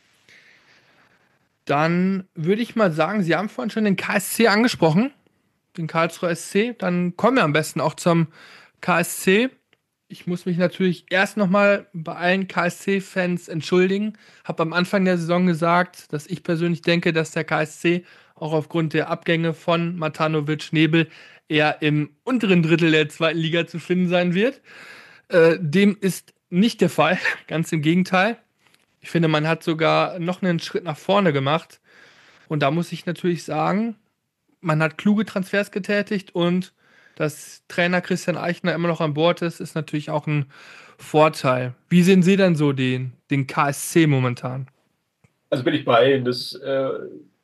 Speaker 2: Dann würde ich mal sagen, Sie haben vorhin schon den K S C angesprochen, den Karlsruher S C. Dann kommen wir am besten auch zum K S C. Ich muss mich natürlich erst nochmal bei allen K S C-Fans entschuldigen. Habe am Anfang der Saison gesagt, dass ich persönlich denke, dass der K S C auch aufgrund der Abgänge von Matanovic, Nebel eher im unteren Drittel der zweiten Liga zu finden sein wird. Äh, dem ist nicht der Fall, ganz im Gegenteil. Ich finde, man hat sogar noch einen Schritt nach vorne gemacht. Und da muss ich natürlich sagen, man hat kluge Transfers getätigt und dass Trainer Christian Eichner immer noch an Bord ist, ist natürlich auch ein Vorteil. Wie sehen Sie denn so den, den K S C momentan?
Speaker 3: Also bin ich bei Ihnen. Das, äh,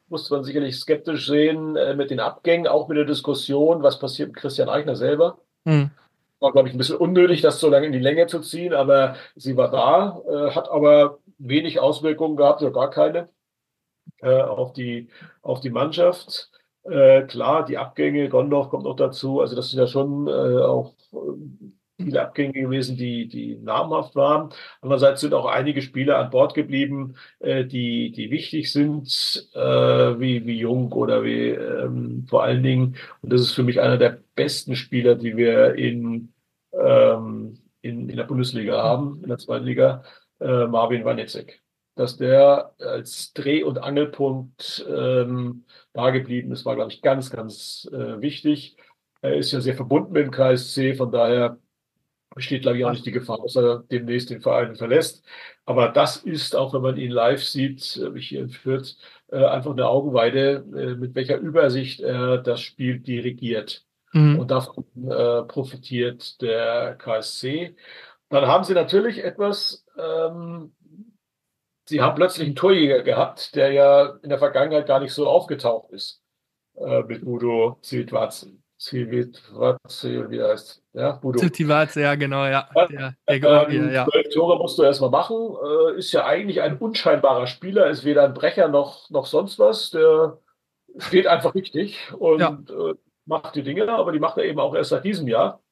Speaker 3: musste man sicherlich skeptisch sehen äh, mit den Abgängen, auch mit der Diskussion, was passiert mit Christian Eichner selber.
Speaker 2: Mhm.
Speaker 3: War, glaube ich, ein bisschen unnötig, das so lange in die Länge zu ziehen, aber sie war da, äh, hat aber wenig Auswirkungen gehabt, oder gar keine, äh, auf die, auf die Mannschaft. Äh, klar, die Abgänge, Gondorf kommt noch dazu, also das sind ja schon äh, auch äh, viele Abgänge gewesen, die, die namhaft waren. Andererseits sind auch einige Spieler an Bord geblieben, äh, die, die wichtig sind, äh, wie, wie Jung oder wie ähm, vor allen Dingen, und das ist für mich einer der besten Spieler, die wir in, ähm, in, in der Bundesliga haben, in der zweiten Liga, äh, Marvin Wanecek. Dass der als Dreh- und Angelpunkt ähm, da geblieben ist, war, glaube ich, ganz, ganz äh, wichtig. Er ist ja sehr verbunden mit dem K S C, von daher besteht, glaube ich, auch nicht die Gefahr, dass er demnächst den Verein verlässt. Aber das ist, auch wenn man ihn live sieht, äh, wie hier in Fürth, äh, einfach eine Augenweide, äh, mit welcher Übersicht er das Spiel dirigiert.
Speaker 2: Mhm.
Speaker 3: Und davon äh, profitiert der K S C. Dann haben sie natürlich etwas, ähm, sie haben plötzlich einen Torjäger gehabt, der ja in der Vergangenheit gar nicht so aufgetaucht ist, äh, mit Budo Civitvazzi, Civitvazzi, wie er heißt, ja, Budo.
Speaker 2: Civitvazzi, ja, genau, ja. Der, der Georgier,
Speaker 3: Ähm,
Speaker 2: ja.
Speaker 3: zwölf Tore musst du erstmal machen, äh, ist ja eigentlich ein unscheinbarer Spieler, ist weder ein Brecher noch, noch sonst was, der steht einfach richtig
Speaker 2: Ja.
Speaker 3: und äh, macht die Dinge, aber die macht er eben auch erst seit diesem Jahr.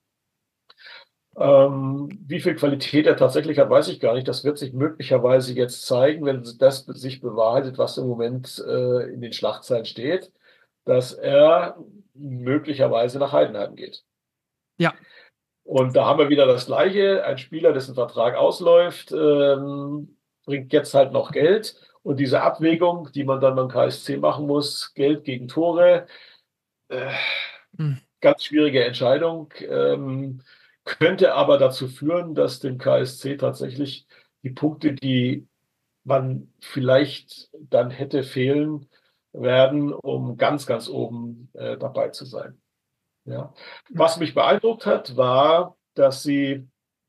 Speaker 3: Ähm, wie viel Qualität er tatsächlich hat, weiß ich gar nicht. Das wird sich möglicherweise jetzt zeigen, wenn das sich bewahrheitet, was im Moment äh, in den Schlagzeilen steht, dass er möglicherweise nach Heidenheim geht.
Speaker 2: Ja.
Speaker 3: Und da haben wir wieder das Gleiche. Ein Spieler, dessen Vertrag ausläuft, ähm, bringt jetzt halt noch Geld. Und diese Abwägung, die man dann beim K S C machen muss, Geld gegen Tore, äh,
Speaker 2: Hm.
Speaker 3: ganz schwierige Entscheidung. Ähm, könnte aber dazu führen, dass dem K S C tatsächlich die Punkte, die man vielleicht dann hätte fehlen werden, um ganz, ganz oben äh, dabei zu sein. Ja. Was mich beeindruckt hat, war, dass sie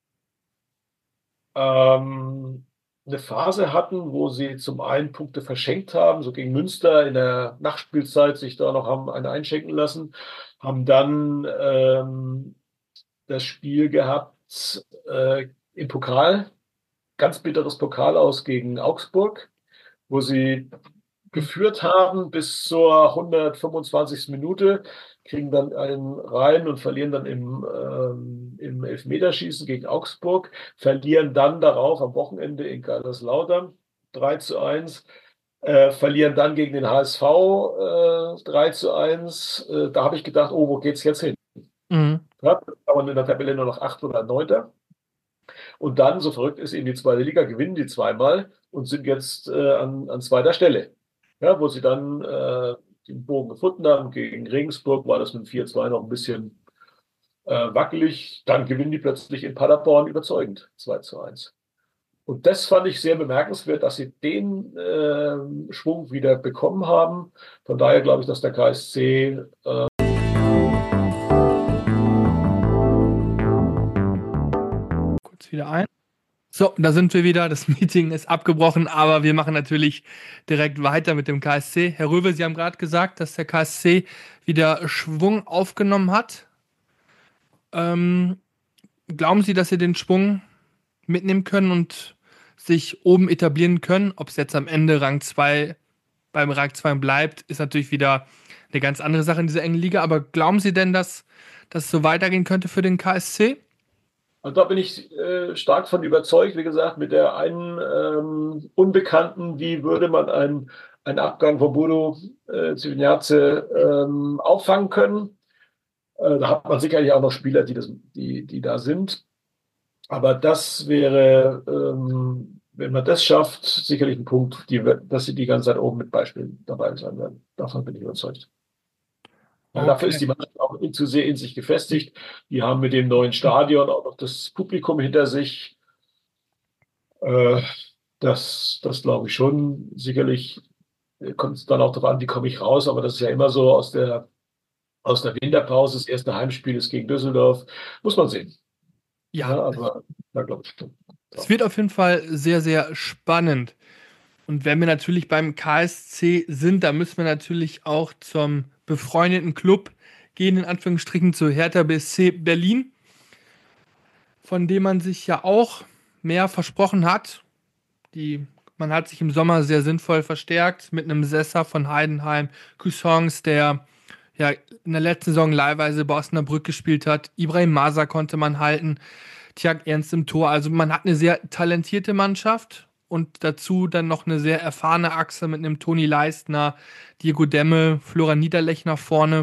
Speaker 3: ähm, eine Phase hatten, wo sie zum einen Punkte verschenkt haben, so gegen Münster in der Nachspielzeit sich da noch haben eine einschenken lassen, haben dann ähm, das Spiel gehabt äh, im Pokal, ganz bitteres Pokal aus gegen Augsburg, wo sie geführt haben bis zur hundertfünfundzwanzigsten Minute, kriegen dann einen rein und verlieren dann im, ähm, im Elfmeterschießen gegen Augsburg, verlieren dann darauf am Wochenende in Kaiserslautern drei zu eins, äh, verlieren dann gegen den H S V äh, drei zu eins. Äh, da habe ich gedacht, oh, wo geht's jetzt hin?
Speaker 2: Mhm.
Speaker 3: Ja, aber in der Tabelle nur noch acht oder neunter. Und dann, so verrückt ist, in die zweite Liga gewinnen die zweimal und sind jetzt äh, an, an zweiter Stelle. Ja, wo sie dann äh, den Bogen gefunden haben. Gegen Regensburg war das mit vier zwei noch ein bisschen äh, wackelig. Dann gewinnen die plötzlich in Paderborn überzeugend zwei zu eins. Und das fand ich sehr bemerkenswert, dass sie den äh, Schwung wieder bekommen haben. Von daher glaube ich, dass der K S C äh,
Speaker 2: Kurz wieder ein. So, da sind wir wieder. Das Meeting ist abgebrochen, aber wir machen natürlich direkt weiter mit dem K S C. Herr Röwe, Sie haben gerade gesagt, dass der K S C wieder Schwung aufgenommen hat. Ähm, glauben Sie, dass Sie den Schwung mitnehmen können und sich oben etablieren können? Ob es jetzt am Ende Rang zwei beim Rang zwei bleibt, ist natürlich wieder eine ganz andere Sache in dieser engen Liga. Aber glauben Sie denn, dass das so weitergehen könnte für den K S C?
Speaker 3: Und da bin ich äh, stark von überzeugt, wie gesagt, mit der einen ähm, Unbekannten, wie würde man einen, einen Abgang von Bodo äh, Civignazzi ähm, auffangen können. Äh, da hat man sicherlich auch noch Spieler, die, das, die, die da sind. Aber das wäre, ähm, wenn man das schafft, sicherlich ein Punkt, die, dass sie die ganze Zeit oben mit Beispielen dabei sein werden. Davon bin ich überzeugt. Ja, dafür
Speaker 2: Okay.
Speaker 3: ist die Mannschaft auch zu sehr in sich gefestigt. Die haben mit dem neuen Stadion auch noch das Publikum hinter sich. Äh, das, das glaube ich schon. Sicherlich kommt es dann auch darauf an, wie komme ich raus. Aber das ist ja immer so aus der, aus der Winterpause. Das erste Heimspiel ist gegen Düsseldorf. Muss man sehen.
Speaker 2: Ja,
Speaker 3: Ja, aber da glaube ich schon.
Speaker 2: es wird auf jeden Fall sehr, sehr spannend. Und wenn wir natürlich beim K S C sind, dann müssen wir natürlich auch zum befreundeten Club gehen, in Anführungsstrichen zu Hertha B S C Berlin, von dem man sich ja auch mehr versprochen hat. Die, man hat sich im Sommer sehr sinnvoll verstärkt mit einem Sessa von Heidenheim, Cuisance, der ja in der letzten Saison leihweise bei Osnabrück gespielt hat. Ibrahim Masa konnte man halten, Tjag Ernst im Tor. Also man hat eine sehr talentierte Mannschaft und dazu dann noch eine sehr erfahrene Achse mit einem Toni Leistner, Diego Demme, Florian Niederlechner vorne.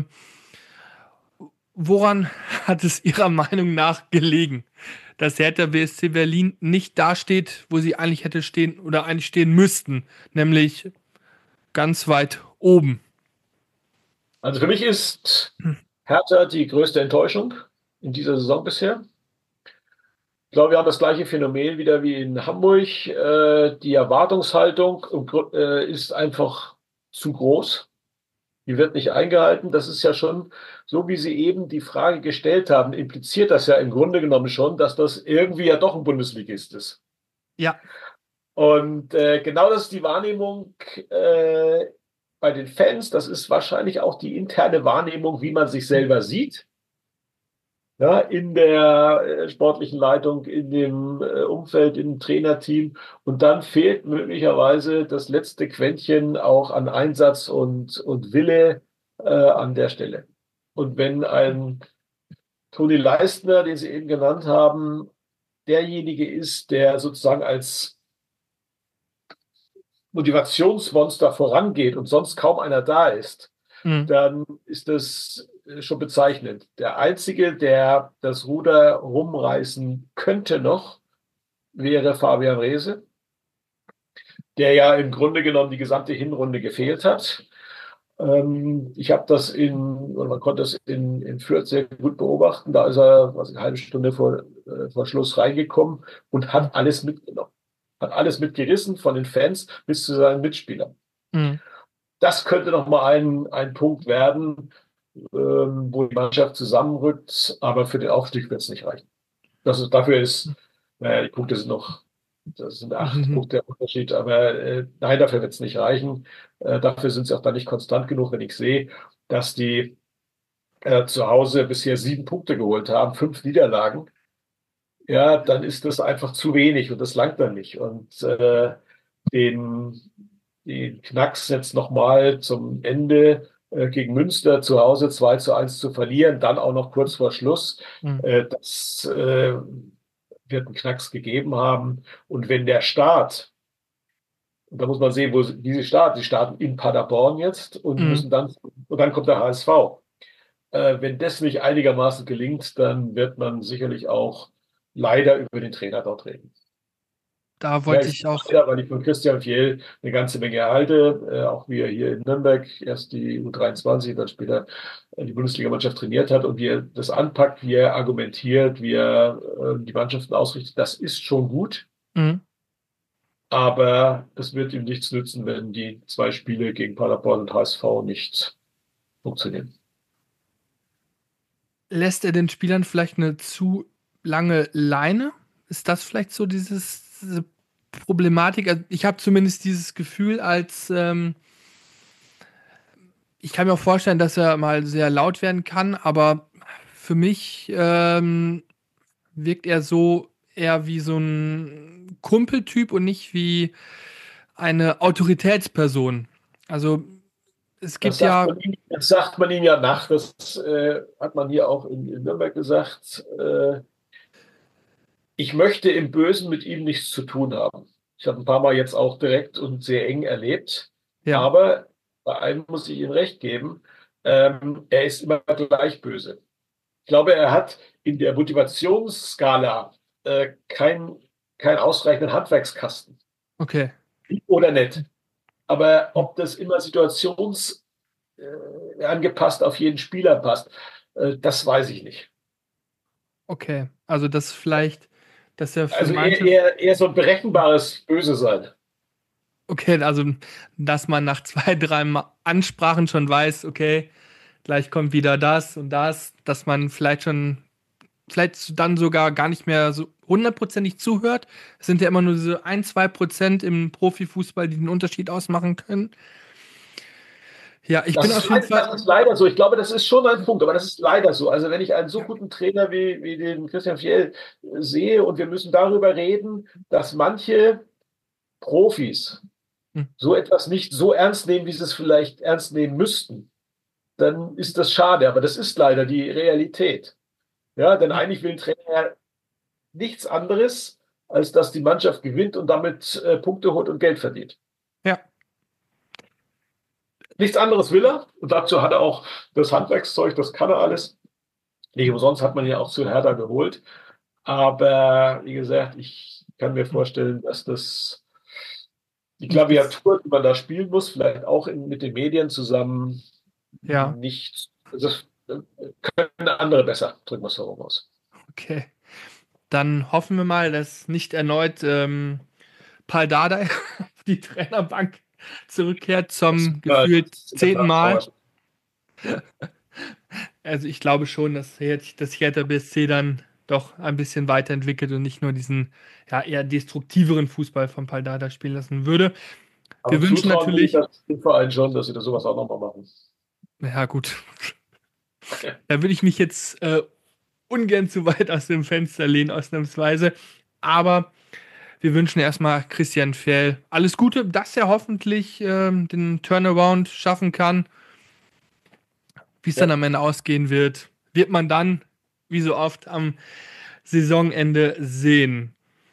Speaker 2: Woran hat es Ihrer Meinung nach gelegen, dass Hertha B S C Berlin nicht da steht, wo sie eigentlich hätte stehen oder eigentlich stehen müssten, nämlich ganz weit oben?
Speaker 3: Also für mich ist Hertha die größte Enttäuschung in dieser Saison bisher. Ich glaube, wir haben das gleiche Phänomen wieder wie in Hamburg. Äh, die Erwartungshaltung äh, ist einfach zu groß. Die wird nicht eingehalten. Das ist ja schon, so wie Sie eben die Frage gestellt haben, impliziert das ja im Grunde genommen schon, dass das irgendwie ja doch ein Bundesligist ist.
Speaker 2: Ja.
Speaker 3: Und äh, genau das ist die Wahrnehmung äh, bei den Fans. Das ist wahrscheinlich auch die interne Wahrnehmung, wie man sich selber sieht. Ja, in der äh, sportlichen Leitung, in dem äh, Umfeld, im Trainerteam. Und dann fehlt möglicherweise das letzte Quäntchen auch an Einsatz und, und Wille äh, an der Stelle. Und wenn ein Toni Leistner, den Sie eben genannt haben, derjenige ist, der sozusagen als Motivationsmonster vorangeht und sonst kaum einer da ist, mhm. dann ist das schon bezeichnend. Der Einzige, der das Ruder rumreißen könnte noch, wäre Fabian Reese, der ja im Grunde genommen die gesamte Hinrunde gefehlt hat. Ähm, ich habe das in, oder man konnte das in, in Fürth sehr gut beobachten. Da ist er was, eine halbe Stunde vor, äh, vor Schluss reingekommen und hat alles mitgenommen. Hat alles mitgerissen, von den Fans bis zu seinen Mitspielern. Mhm. Das könnte noch mal ein, ein Punkt werden, ähm, wo die Mannschaft zusammenrückt, aber für den Aufstieg wird es nicht reichen. Das ist, dafür ist, naja, die Punkte sind noch, das sind acht mhm. Punkte der Unterschied, aber äh, nein, dafür wird es nicht reichen. Äh, dafür sind sie auch dann nicht konstant genug, wenn ich sehe, dass die äh, zu Hause bisher sieben Punkte geholt haben, fünf Niederlagen. Ja, dann ist das einfach zu wenig und das langt dann nicht. Und äh, den, den Knacks jetzt nochmal zum Ende äh, gegen Münster zu Hause zwei zu eins zu verlieren, dann auch noch kurz vor Schluss, mhm. äh, das äh, wird einen Knacks gegeben haben. Und wenn der Start, und da muss man sehen, wo wie sie starten, sie starten in Paderborn jetzt und mhm. müssen dann, und dann kommt der H S V. Äh, wenn das nicht einigermaßen gelingt, dann wird man sicherlich auch leider über den Trainer dort reden.
Speaker 2: Da wollte ja, ich, ich auch.
Speaker 3: Leider, weil ich von Christian Fjell eine ganze Menge erhalte, äh, auch wie er hier in Nürnberg erst die U dreiundzwanzig, dann später äh, die Bundesligamannschaft trainiert hat und wie er das anpackt, wie er argumentiert, wie er äh, die Mannschaften ausrichtet, das ist schon gut. Mhm. Aber es wird ihm nichts nützen, wenn die zwei Spiele gegen Paderborn und H S V nicht funktionieren.
Speaker 2: Lässt er den Spielern vielleicht eine zu lange Leine? Ist das vielleicht so dieses, diese Problematik? Also ich habe zumindest dieses Gefühl, als ähm, ich kann mir auch vorstellen, dass er mal sehr laut werden kann, aber für mich ähm, wirkt er so eher wie so ein Kumpeltyp und nicht wie eine Autoritätsperson. Also es gibt
Speaker 3: das
Speaker 2: ja...
Speaker 3: Ihm, das sagt man ihm ja nach, das äh, hat man hier auch in, in Nürnberg gesagt, äh, ich möchte im Bösen mit ihm nichts zu tun haben. Ich habe ein paar Mal jetzt auch direkt und sehr eng erlebt. Ja. Aber bei einem muss ich ihm recht geben, ähm, er ist immer gleich böse. Ich glaube, er hat in der Motivationsskala äh, keinen kein ausreichenden Handwerkskasten.
Speaker 2: Okay.
Speaker 3: Oder nicht. Aber ob das immer situations äh, angepasst auf jeden Spieler passt, äh, das weiß ich nicht.
Speaker 2: Okay, also das vielleicht... Dass er für
Speaker 3: also
Speaker 2: manche...
Speaker 3: eher, eher so ein berechenbares Böse sein.
Speaker 2: Okay, also dass man nach zwei, drei Ansprachen schon weiß, okay, gleich kommt wieder das und das, dass man vielleicht schon, vielleicht dann sogar gar nicht mehr so hundertprozentig zuhört. Es sind ja immer nur so ein, zwei Prozent im Profifußball, die den Unterschied ausmachen können. Ja, ich
Speaker 3: Das
Speaker 2: bin
Speaker 3: ist,
Speaker 2: auf jeden
Speaker 3: leider,
Speaker 2: Fall.
Speaker 3: das ist leider so. Ich glaube, das ist schon ein Punkt, aber das ist leider so. Also wenn ich einen so guten Trainer wie, wie den Christian Fjell sehe und wir müssen darüber reden, dass manche Profis
Speaker 2: Hm.
Speaker 3: so etwas nicht so ernst nehmen, wie sie es vielleicht ernst nehmen müssten, dann ist das schade. Aber das ist leider die Realität. Ja, denn eigentlich will ein Trainer nichts anderes, als dass die Mannschaft gewinnt und damit äh, Punkte holt und Geld verdient.
Speaker 2: Ja,
Speaker 3: Nichts anderes will er. Und dazu hat er auch das Handwerkszeug, das kann er alles. Nicht umsonst hat man ihn ja auch zu Hertha geholt. Aber wie gesagt, ich kann mir vorstellen, dass das die Klaviatur, die man da spielen muss, vielleicht auch in, mit den Medien zusammen,
Speaker 2: ja,
Speaker 3: nicht. Das können andere besser, drücken wir es so rum aus.
Speaker 2: okay. Dann hoffen wir mal, dass nicht erneut ähm, Pal Dardai auf die Trainerbank zurückkehrt zum
Speaker 3: Ja,
Speaker 2: gefühlt
Speaker 3: das ist
Speaker 2: zehnten Mal.
Speaker 3: Ja.
Speaker 2: Also ich glaube schon, dass jetzt das Hertha B S C dann doch ein bisschen weiterentwickelt und nicht nur diesen ja, eher destruktiveren Fußball von Pal Dardai spielen lassen würde. Wir
Speaker 3: Aber
Speaker 2: wünschen
Speaker 3: zutrauen will ich
Speaker 2: natürlich,
Speaker 3: das dem Verein schon, dass sie da sowas auch nochmal machen.
Speaker 2: ja gut, da würde ich mich jetzt äh, ungern zu weit aus dem Fenster lehnen, ausnahmsweise. Aber wir wünschen erstmal Christian Fjell alles Gute, dass er hoffentlich ähm, den Turnaround schaffen kann. Wie es dann
Speaker 3: Ja.
Speaker 2: am Ende ausgehen wird, wird man dann, wie so oft, am Saisonende sehen.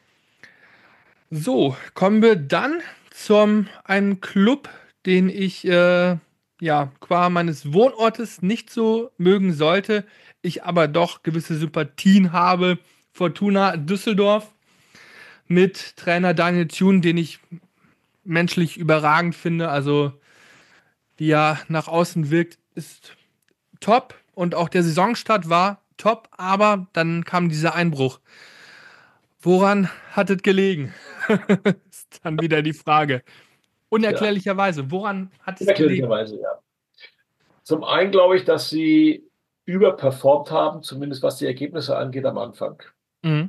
Speaker 2: So, kommen wir dann zum einem Club, den ich äh, ja qua meines Wohnortes nicht so mögen sollte, ich aber doch gewisse Sympathien habe. Fortuna Düsseldorf mit Trainer Daniel Thune, den ich menschlich überragend finde. Also wie er nach außen wirkt, ist top. Und auch der Saisonstart war top, aber dann kam dieser Einbruch. Woran hat es gelegen? Ist dann wieder die Frage.
Speaker 3: Ja.
Speaker 2: Unerklärlicherweise, woran hat es gelegen?
Speaker 3: Unerklärlicherweise, ja. Zum einen glaube ich, dass sie überperformt haben, zumindest was die Ergebnisse angeht am Anfang.
Speaker 2: Mhm.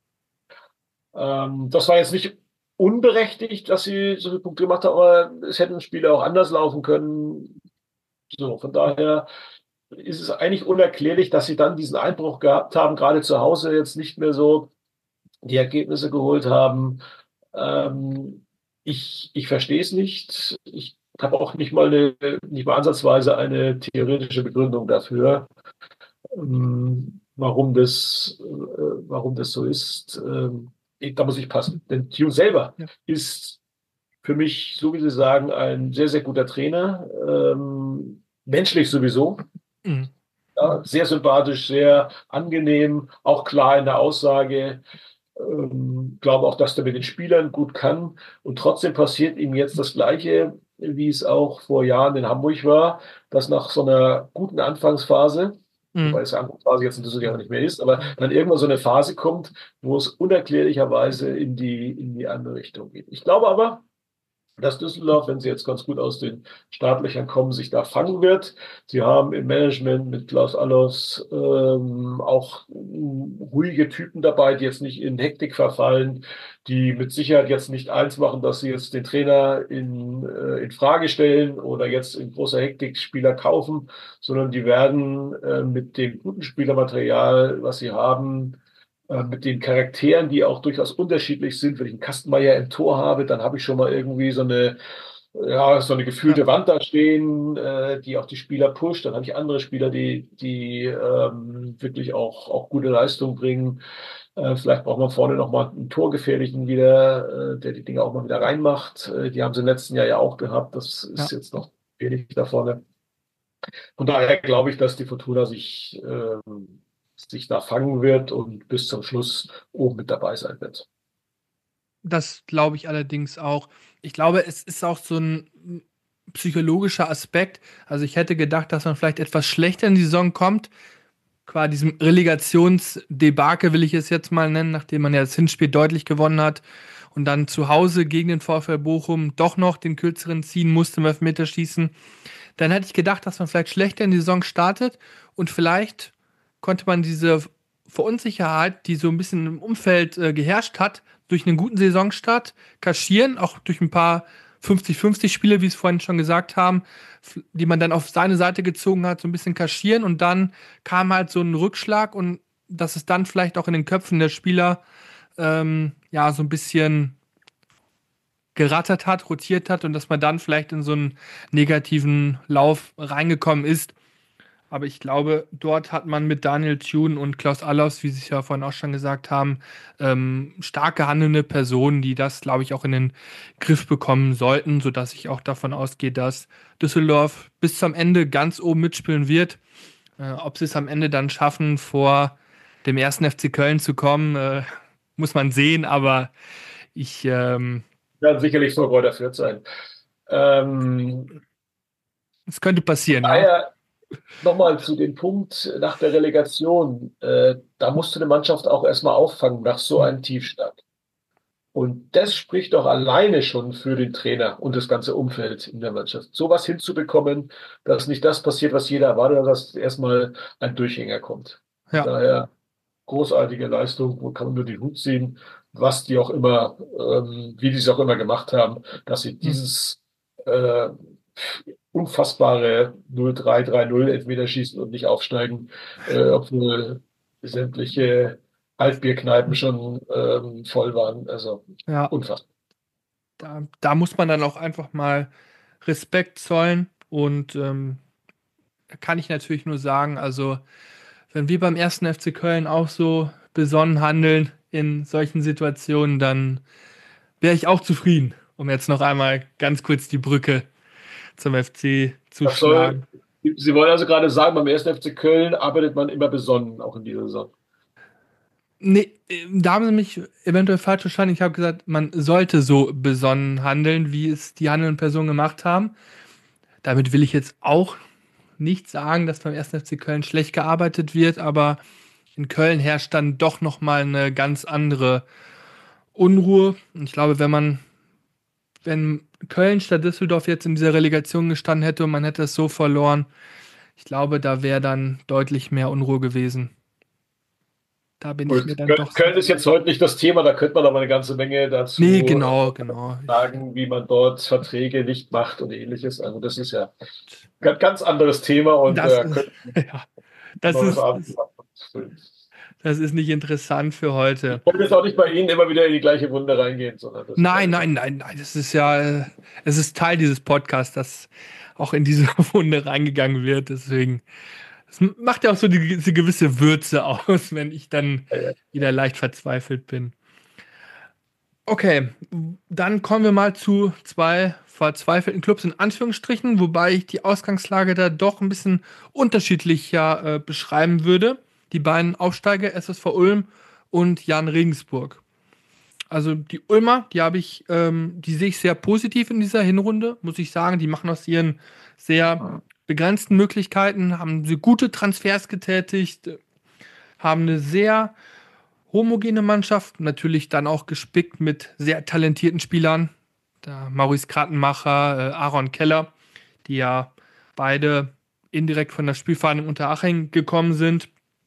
Speaker 3: Ähm, das war jetzt nicht unberechtigt, dass sie so viele Punkte gemacht haben, aber es hätten Spiele auch anders laufen können. So, von daher ist es eigentlich unerklärlich, dass sie dann diesen Einbruch gehabt haben, gerade zu Hause jetzt nicht mehr so die Ergebnisse geholt haben. Ähm, ich ich verstehe es nicht. Ich habe auch nicht mal eine, nicht mal ansatzweise eine theoretische Begründung dafür, ähm, warum das, äh, warum das so ist. Ähm, ich, da muss ich passen. Denn Tune selber
Speaker 2: Ja.
Speaker 3: ist für mich, so wie Sie sagen, ein sehr, sehr guter Trainer. Ähm, menschlich sowieso.
Speaker 2: Mhm.
Speaker 3: Ja, sehr sympathisch, sehr angenehm, auch klar in der Aussage. Ähm, glaube auch, dass der mit den Spielern gut kann. Und trotzdem passiert ihm jetzt das Gleiche, wie es auch vor Jahren in Hamburg war, dass nach so einer guten Anfangsphase,
Speaker 2: Mhm.
Speaker 3: wobei es ja Anfangsphase jetzt in Düsseldorf nicht mehr ist, aber dann irgendwann so eine Phase kommt, wo es unerklärlicherweise in die, in die andere Richtung geht. Ich glaube aber, dass Düsseldorf, wenn sie jetzt ganz gut aus den Startlöchern kommen, sich da fangen wird. Sie haben im Management mit Klaus Allofs ähm, auch äh, ruhige Typen dabei, die jetzt nicht in Hektik verfallen, die mit Sicherheit jetzt nicht eins machen, dass sie jetzt den Trainer in, äh, in Frage stellen oder jetzt in großer Hektik Spieler kaufen, sondern die werden äh, mit dem guten Spielermaterial, was sie haben, äh, mit den Charakteren, die auch durchaus unterschiedlich sind. Wenn ich einen Kastenmeier im Tor habe, dann habe ich schon mal irgendwie so eine, ja, so eine gefühlte
Speaker 2: Ja.
Speaker 3: Wand da stehen, äh, die auch die Spieler pusht. Dann habe ich andere Spieler, die, die ähm, wirklich auch, auch gute Leistung bringen. Äh, vielleicht braucht man vorne nochmal einen Torgefährlichen wieder, äh, der die Dinge auch mal wieder reinmacht. Äh, die haben sie im letzten Jahr ja auch gehabt. Das ist
Speaker 2: Ja.
Speaker 3: jetzt noch wenig da vorne. Von daher glaube ich, dass die Fortuna sich, ähm, sich da fangen wird und bis zum Schluss oben mit dabei sein wird.
Speaker 2: Das glaube ich allerdings auch. Ich glaube, es ist auch so ein psychologischer Aspekt. Also ich hätte gedacht, dass man vielleicht etwas schlechter in die Saison kommt. Qua diesem Relegationsdebakel will ich es jetzt mal nennen, nachdem man ja das Hinspiel deutlich gewonnen hat und dann zu Hause gegen den VfL Bochum doch noch den kürzeren ziehen musste im Elfmeterschießen. Dann hätte ich gedacht, dass man vielleicht schlechter in die Saison startet und vielleicht konnte man diese Verunsicherheit, die so ein bisschen im Umfeld äh, geherrscht hat, durch einen guten Saisonstart kaschieren, auch durch ein paar fünfzig fünfzig Spiele, wie es vorhin schon gesagt haben, die man dann auf seine Seite gezogen hat, so ein bisschen kaschieren und dann kam halt so ein Rückschlag und dass es dann vielleicht auch in den Köpfen der Spieler ähm, ja so ein bisschen gerattert hat, rotiert hat und dass man dann vielleicht in so einen negativen Lauf reingekommen ist. Aber ich glaube, dort hat man mit Daniel Thune und Klaus Allofs, wie Sie es ja vorhin auch schon gesagt haben, ähm, starke handelnde Personen, die das, glaube ich, auch in den Griff bekommen sollten, sodass ich auch davon ausgehe, dass Düsseldorf bis zum Ende ganz oben mitspielen wird. Äh, ob sie es am Ende dann schaffen, vor dem ersten F C Köln zu kommen, äh, muss man sehen, aber ich... Ähm,
Speaker 3: Werden sicherlich vor Kräuter Fürth sein. Ähm,
Speaker 2: es könnte passieren,
Speaker 3: ah,
Speaker 2: ja.
Speaker 3: ja. Nochmal zu dem Punkt nach der Relegation. Äh, da musste eine Mannschaft auch erstmal auffangen nach so einem Tiefstand. Und das spricht doch alleine schon für den Trainer und das ganze Umfeld in der Mannschaft. Sowas hinzubekommen, dass nicht das passiert, was jeder erwartet, dass erstmal ein Durchhänger kommt.
Speaker 2: Ja.
Speaker 3: Daher großartige Leistung, wo kann man nur den Hut ziehen, was die auch immer, ähm, wie die es auch immer gemacht haben, dass sie dieses äh, unfassbare null drei drei null Elfmeterschießen und nicht aufsteigen, äh, obwohl sämtliche Altbierkneipen schon ähm, voll waren. Also
Speaker 2: Ja.
Speaker 3: unfassbar.
Speaker 2: Da, da muss man dann auch einfach mal Respekt zollen und ähm, kann ich natürlich nur sagen, also wenn wir beim ersten F C Köln auch so besonnen handeln in solchen Situationen, dann wäre ich auch zufrieden, um jetzt noch einmal ganz kurz die Brücke zum F C zu
Speaker 3: Das soll,
Speaker 2: schlagen.
Speaker 3: Sie wollen also gerade sagen, beim ersten F C Köln arbeitet man immer besonnen, auch in dieser Saison.
Speaker 2: Nee, da haben sie mich eventuell falsch verstanden. Ich habe gesagt, man sollte so besonnen handeln, wie es die handelnden Personen gemacht haben. Damit will ich jetzt auch nicht sagen, dass beim ersten F C Köln schlecht gearbeitet wird, aber in Köln herrscht dann doch nochmal eine ganz andere Unruhe. Und ich glaube, wenn man, wenn Köln statt Düsseldorf jetzt in dieser Relegation gestanden hätte und man hätte es so verloren, ich glaube, da wäre dann deutlich mehr Unruhe gewesen. Da bin
Speaker 3: Gut.
Speaker 2: ich mir dann
Speaker 3: Köln,
Speaker 2: doch
Speaker 3: Köln ist jetzt heute nicht das Thema, da könnte man aber eine ganze Menge dazu
Speaker 2: Nee, genau, genau.
Speaker 3: sagen, wie man dort Verträge nicht macht und ähnliches. Also das ist ja ein ganz anderes Thema und
Speaker 2: Das
Speaker 3: äh,
Speaker 2: ist, ja, das
Speaker 3: neues
Speaker 2: ist,
Speaker 3: Abend.
Speaker 2: das ist nicht interessant für heute.
Speaker 3: Ich wollte jetzt auch nicht bei Ihnen immer wieder in die gleiche Wunde reingehen, sondern das
Speaker 2: Nein, nein, nein, nein. Das ist ja, äh, es ist Teil dieses Podcasts, dass auch in diese Wunde reingegangen wird. Deswegen, es macht ja auch so die, diese gewisse Würze aus, wenn ich dann
Speaker 3: Ja, ja.
Speaker 2: wieder leicht verzweifelt bin. Okay, dann kommen wir mal zu zwei verzweifelten Clubs in Anführungsstrichen, wobei ich die Ausgangslage da doch ein bisschen unterschiedlicher äh, beschreiben würde. Die beiden Aufsteiger, S S V Ulm und Jan Regensburg. Also die Ulmer, die habe ich, ähm, die sehe ich sehr positiv in dieser Hinrunde, muss ich sagen. Die machen aus ihren sehr begrenzten Möglichkeiten, haben sie gute Transfers getätigt, haben eine sehr homogene Mannschaft, natürlich dann auch gespickt mit sehr talentierten Spielern. Da Maurice Krattenmacher, äh, Aaron Keller, die ja beide indirekt von der Spielvereinigung Unterhaching gekommen sind.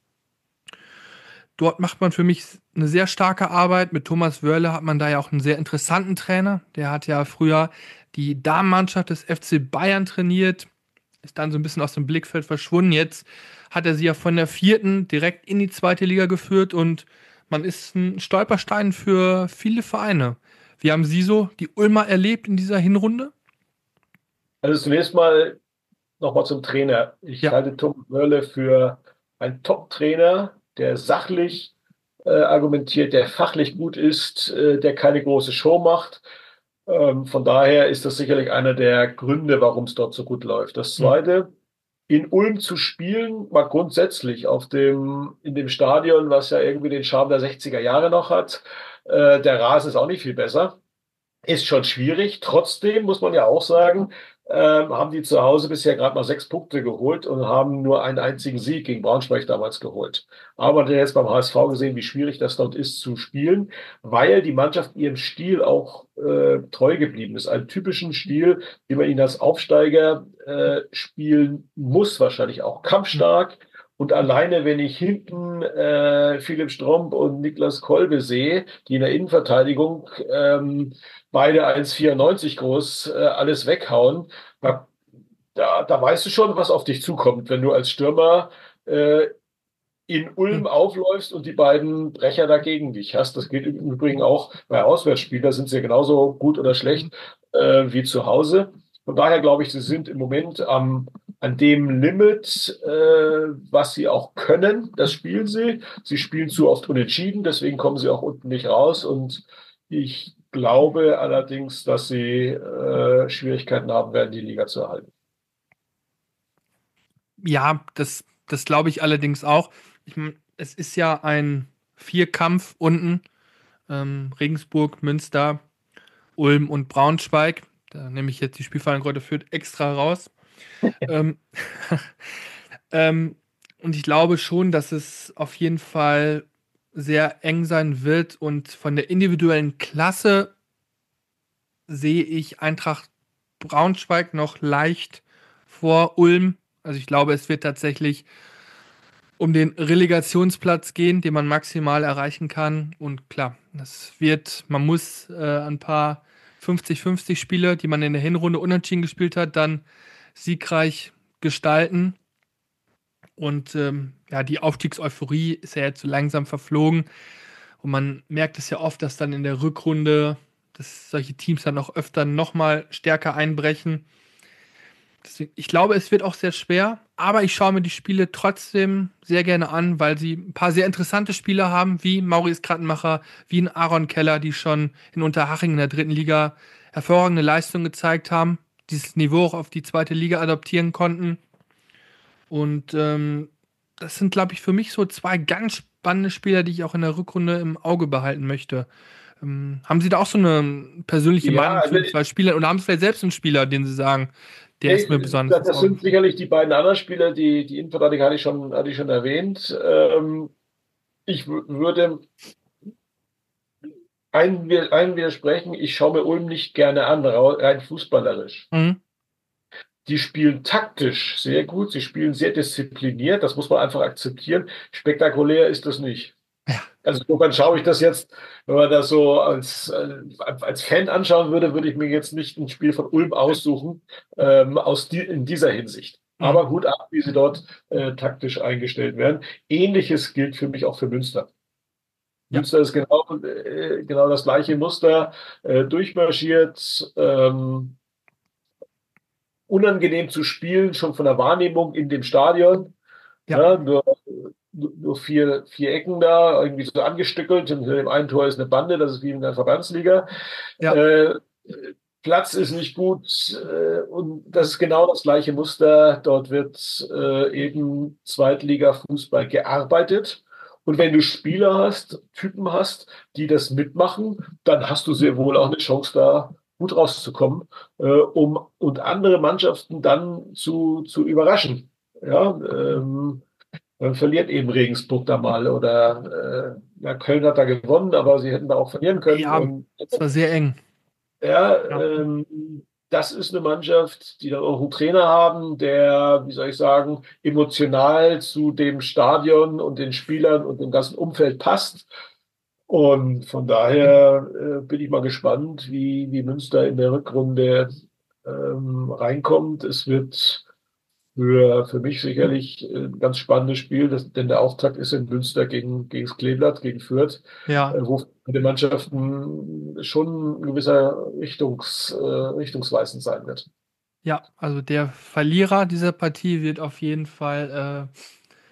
Speaker 2: Dort macht man für mich eine sehr starke Arbeit. Mit Thomas Wörle hat man da ja auch einen sehr interessanten Trainer. Der hat ja früher die Damenmannschaft des F C Bayern trainiert, ist dann so ein bisschen aus dem Blickfeld verschwunden. Jetzt hat er sie ja von der vierten direkt in die zweite Liga geführt und man ist ein Stolperstein für viele Vereine. Wie haben Sie so die Ulmer erlebt in dieser Hinrunde?
Speaker 3: Also zunächst mal nochmal zum Trainer. Ich
Speaker 2: Ja.
Speaker 3: halte Thomas Wörle für einen Top-Trainer, der sachlich äh, argumentiert, der fachlich gut ist, äh, der keine große Show macht. Ähm, von daher ist das sicherlich einer der Gründe, warum es dort so gut läuft. Das Zweite, in Ulm zu spielen, mal grundsätzlich auf dem, in dem Stadion, was ja irgendwie den Charme der sechziger Jahre noch hat. Äh, der Rasen ist auch nicht viel besser. Ist schon schwierig. Trotzdem muss man ja auch sagen, ähm, haben die zu Hause bisher gerade mal sechs Punkte geholt und haben nur einen einzigen Sieg gegen Braunschweig damals geholt. Aber man hat jetzt beim H S V gesehen, wie schwierig das dort ist zu spielen, weil die Mannschaft ihrem Stil auch äh, treu geblieben ist. Einen typischen Stil, wie man ihn als Aufsteiger äh, spielen muss, wahrscheinlich auch kampfstark Und alleine, wenn ich hinten äh, Philipp Stromp und Niklas Kolbe sehe, die in der Innenverteidigung ähm, beide eins Komma vierundneunzig groß äh, alles weghauen, da, da, da weißt du schon, was auf dich zukommt, wenn du als Stürmer äh, in Ulm aufläufst und die beiden Brecher dagegen dich hast. Das geht im Übrigen auch bei Auswärtsspielen, da sind sie ja genauso gut oder schlecht äh, wie zu Hause. Von daher glaube ich, sie sind im Moment am, an dem Limit, äh, was sie auch können. Das spielen sie. Sie spielen zu oft unentschieden, deswegen kommen sie auch unten nicht raus. Und ich glaube allerdings, dass sie äh, Schwierigkeiten haben werden, die Liga zu erhalten.
Speaker 2: Ja, das, das glaube ich allerdings auch. Ich mein, es ist ja ein Vierkampf unten. Ähm, Regensburg, Münster, Ulm und Braunschweig. Da nehme ich jetzt die Spielverein Greuther Fürth extra raus. ähm, ähm, und ich glaube schon, dass es auf jeden Fall sehr eng sein wird. Und von der individuellen Klasse sehe ich Eintracht Braunschweig noch leicht vor Ulm. Also ich glaube, es wird tatsächlich um den Relegationsplatz gehen, den man maximal erreichen kann. Und klar, das wird, man muss äh, ein paar fünfzig fünfzig Spiele, die man in der Hinrunde unentschieden gespielt hat, dann siegreich gestalten. Und ähm, ja, die Aufstiegseuphorie ist ja jetzt so langsam verflogen. Und man merkt es ja oft, dass dann in der Rückrunde, dass solche Teams dann auch öfter nochmal stärker einbrechen. Deswegen, ich glaube, es wird auch sehr schwer, aber ich schaue mir die Spiele trotzdem sehr gerne an, weil sie ein paar sehr interessante Spieler haben, wie Maurice Krattenmacher, wie ein Aaron Keller, die schon in Unterhaching in der dritten Liga hervorragende Leistungen gezeigt haben, dieses Niveau auch auf die zweite Liga adaptieren konnten. Und ähm, das sind, glaube ich, für mich so zwei ganz spannende Spieler, die ich auch in der Rückrunde im Auge behalten möchte. Ähm, haben Sie da auch so eine persönliche
Speaker 3: Ja,
Speaker 2: Meinung zu
Speaker 3: also
Speaker 2: den zwei Spielern oder haben Sie vielleicht selbst einen Spieler, den Sie sagen, der ist mir
Speaker 3: nee,
Speaker 2: besonders
Speaker 3: das
Speaker 2: ins
Speaker 3: das
Speaker 2: Auge
Speaker 3: sind sicherlich die beiden anderen Spieler, die, die Innenverteidiger hatte ich schon, hatte ich schon erwähnt. Ähm, ich w- würde einen, wir- einen widersprechen, ich schaue mir Ulm nicht gerne an, rau- rein fußballerisch.
Speaker 2: Mhm.
Speaker 3: Die spielen taktisch sehr gut, sie spielen sehr diszipliniert, das muss man einfach akzeptieren. Spektakulär ist das nicht.
Speaker 2: Ja.
Speaker 3: Also insofern schaue ich das jetzt, wenn man das so als, äh, als Fan anschauen würde, würde ich mir jetzt nicht ein Spiel von Ulm aussuchen, ähm, aus die, in dieser Hinsicht.
Speaker 2: Mhm.
Speaker 3: Aber gut ab, wie sie dort äh, taktisch eingestellt werden. Ähnliches gilt für mich auch für Münster.
Speaker 2: Ja.
Speaker 3: Münster ist genau, äh, genau das gleiche Muster, äh, durchmarschiert, ähm, unangenehm zu spielen, schon von der Wahrnehmung in dem Stadion.
Speaker 2: Ja.
Speaker 3: Ja, nur, nur vier, vier Ecken da, irgendwie so angestückelt. Und hinter dem einen Tor ist eine Bande, das ist wie in der Verbandsliga.
Speaker 2: Ja.
Speaker 3: Äh, Platz ist nicht gut äh, und das ist genau das gleiche Muster. Dort wird äh, eben Zweitliga-Fußball gearbeitet. Und wenn du Spieler hast, Typen hast, die das mitmachen, dann hast du sehr wohl auch eine Chance, da gut rauszukommen, äh, um und andere Mannschaften dann zu, zu überraschen. Ja, ähm, dann verliert eben Regensburg da mal oder äh, ja, Köln hat da gewonnen, aber sie hätten da auch verlieren können.
Speaker 2: Ja,
Speaker 3: Und
Speaker 2: es war sehr eng.
Speaker 3: ja,
Speaker 2: Ja.
Speaker 3: ähm, das ist eine Mannschaft, die dann auch einen Trainer haben, der, wie soll ich sagen, emotional zu dem Stadion und den Spielern und dem ganzen Umfeld passt. Und von daher äh, bin ich mal gespannt, wie, wie Münster in der Rückrunde ähm, reinkommt. Es wird für, für mich sicherlich ein ganz spannendes Spiel, das, denn der Auftakt ist in Münster gegen, gegen das Kleeblatt, gegen Fürth,
Speaker 2: Ja.
Speaker 3: äh, wo die Mannschaften schon ein gewisser Richtungs, äh, richtungsweisend sein wird.
Speaker 2: Ja, also der Verlierer dieser Partie wird auf jeden Fall äh,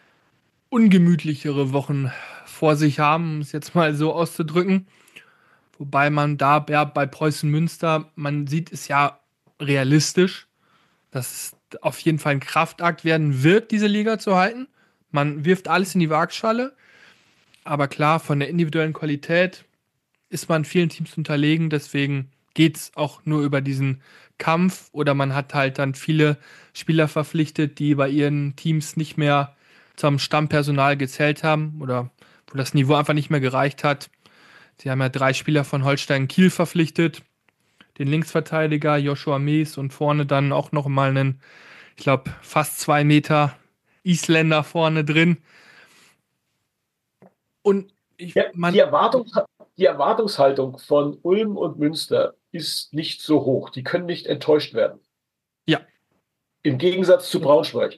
Speaker 2: ungemütlichere Wochen vor sich haben, um es jetzt mal so auszudrücken. Wobei man da ja, bei Preußen Münster, man sieht es ja realistisch, dass es auf jeden Fall ein Kraftakt werden wird, diese Liga zu halten. Man wirft alles in die Waagschale, aber klar, von der individuellen Qualität ist man vielen Teams unterlegen, deswegen geht es auch nur über diesen Kampf oder man hat halt dann viele Spieler verpflichtet, die bei ihren Teams nicht mehr zum Stammpersonal gezählt haben oder wo das Niveau einfach nicht mehr gereicht hat. Sie haben ja drei Spieler von Holstein Kiel verpflichtet, den Linksverteidiger Joshua Mees und vorne dann auch noch mal einen, ich glaube, fast zwei Meter Isländer vorne drin. Und ich,
Speaker 3: Ja,
Speaker 2: man,
Speaker 3: die Erwartung, die Erwartungshaltung von Ulm und Münster ist nicht so hoch. Die können nicht enttäuscht werden.
Speaker 2: ja,
Speaker 3: Im Gegensatz zu Braunschweig.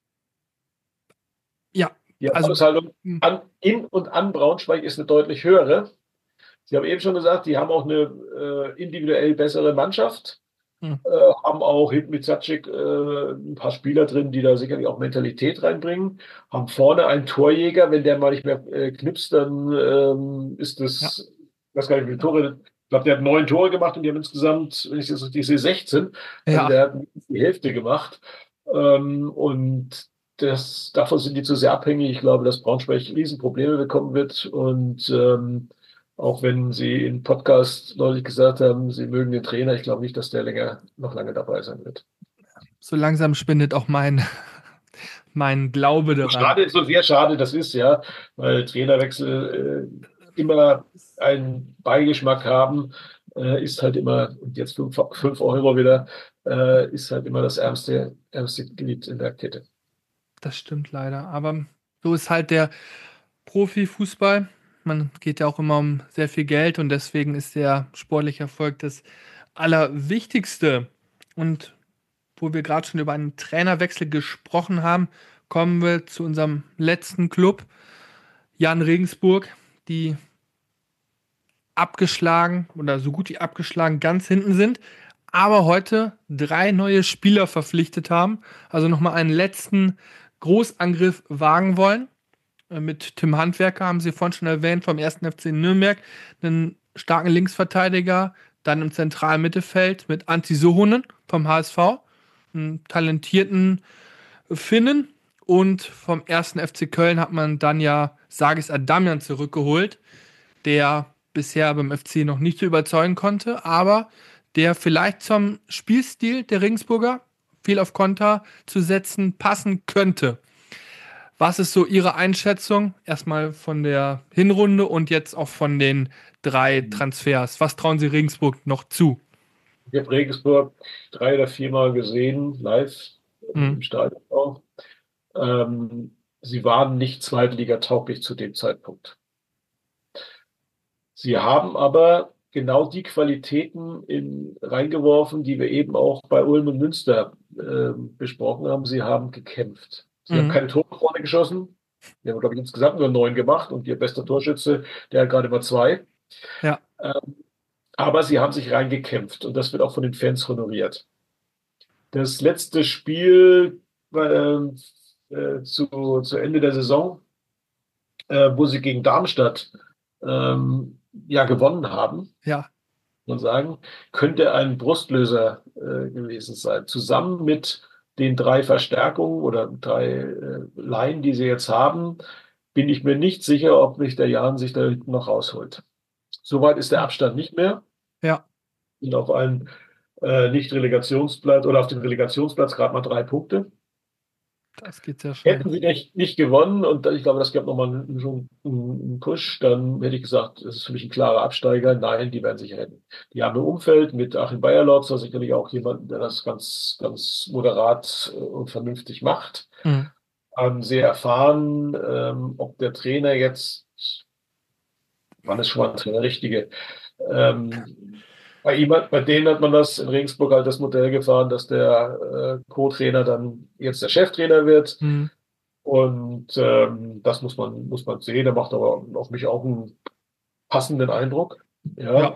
Speaker 2: ja,
Speaker 3: Die
Speaker 2: also,
Speaker 3: Erwartungshaltung
Speaker 2: hm,
Speaker 3: an, in und an Braunschweig ist eine deutlich höhere. Sie haben eben schon gesagt, die haben auch eine äh, individuell bessere Mannschaft,
Speaker 2: hm,
Speaker 3: äh, haben auch hinten mit Zacik äh, ein paar Spieler drin, die da sicherlich auch Mentalität reinbringen, haben vorne einen Torjäger, wenn der mal nicht mehr äh, knipst, dann ähm, ist
Speaker 2: ja,
Speaker 3: das, ich weiß gar nicht, wie viele Tore, ich glaube, der hat neun Tore gemacht und die haben insgesamt, wenn ich das richtig sehe, sechzehn. Also
Speaker 2: ja,
Speaker 3: der hat die Hälfte gemacht. Ähm, und das, davon sind die zu sehr abhängig. Ich glaube, dass Braunschweig Riesenprobleme bekommen wird. Und ähm, auch wenn Sie im Podcast neulich gesagt haben, Sie mögen den Trainer, ich glaube nicht, dass der länger, noch lange dabei sein wird.
Speaker 2: so langsam spindet auch mein, mein Glaube
Speaker 3: So
Speaker 2: daran.
Speaker 3: schade, so sehr schade das ist, ja, weil Trainerwechsel äh, immer einen Beigeschmack haben, äh, ist halt immer, und jetzt fünf, fünf Euro wieder, äh, ist halt immer das ärmste, ärmste Glied in der Kette.
Speaker 2: Das stimmt leider. Aber so ist halt der Profifußball. Man geht ja auch immer um sehr viel Geld und deswegen ist der sportliche Erfolg das Allerwichtigste. Und wo wir gerade schon über einen Trainerwechsel gesprochen haben, kommen wir zu unserem letzten Club, Jan Regensburg, die abgeschlagen oder so gut wie abgeschlagen ganz hinten sind, aber heute drei neue Spieler verpflichtet haben, also nochmal einen letzten Großangriff wagen wollen. Äh, Mit Tim Handwerker haben Sie vorhin schon erwähnt, vom ersten F C Nürnberg, einen starken Linksverteidiger, dann im zentralen Mittelfeld mit Antti Suhonen vom H S V, einen talentierten Finnen, und vom ersten F C Köln hat man dann ja Sagis Adamian zurückgeholt, der bisher beim F C noch nicht so überzeugen konnte, aber der vielleicht zum Spielstil der Regensburger, viel auf Konter zu setzen, passen könnte. Was ist so Ihre Einschätzung? Erstmal von der Hinrunde und jetzt auch von den drei Transfers. Was trauen Sie Regensburg noch zu?
Speaker 3: Ich habe Regensburg drei oder viermal gesehen, live
Speaker 2: Mhm.
Speaker 3: im Stadion auch. Ähm, sie waren nicht zweitligatauglich zu dem Zeitpunkt. Sie haben aber genau die Qualitäten in, reingeworfen, die wir eben auch bei Ulm und Münster äh, besprochen haben. Sie haben gekämpft. Sie haben
Speaker 2: Mhm.
Speaker 3: keine Tore vorne geschossen. Sie haben, glaube ich, insgesamt nur neun gemacht und ihr bester Torschütze, der hat gerade mal zwei.
Speaker 2: Ja.
Speaker 3: Ähm, aber sie haben sich reingekämpft und das wird auch von den Fans honoriert. Das letzte Spiel ähm, äh, zu, zu Ende der Saison, äh, wo sie gegen Darmstadt ähm, ja gewonnen haben,
Speaker 2: Ja.
Speaker 3: muss man sagen, könnte ein Brustlöser äh, gewesen sein. Zusammen mit den drei Verstärkungen oder drei äh, Laien, die sie jetzt haben, bin ich mir nicht sicher, ob nicht der Jan sich da hinten noch rausholt. Soweit ist der Abstand nicht mehr.
Speaker 2: Ja.
Speaker 3: Und auf einem äh, Nicht-Relegationsplatz oder auf dem Relegationsplatz gerade mal drei Punkte.
Speaker 2: Das geht sehr schnell.
Speaker 3: Hätten sie nicht, nicht gewonnen, und ich glaube, das gab nochmal einen, schon einen Push, dann hätte ich gesagt, das ist für mich ein klarer Absteiger. Nein, die werden sich retten. Die haben im Umfeld mit Achim Bayerlotz sicherlich auch jemanden, der das ganz, ganz moderat und vernünftig macht.
Speaker 2: Mhm.
Speaker 3: Ähm, sehr erfahren. Ähm, ob der Trainer jetzt, wann ist schon mal der richtige, ähm, bei ihm hat, bei denen hat man das in Regensburg halt das Modell gefahren, dass der äh, Co-Trainer dann jetzt der Cheftrainer wird.
Speaker 2: Mhm.
Speaker 3: Und ähm, das muss man, muss man sehen. Er macht aber auf mich auch einen passenden Eindruck.
Speaker 2: Ja.
Speaker 3: Ja.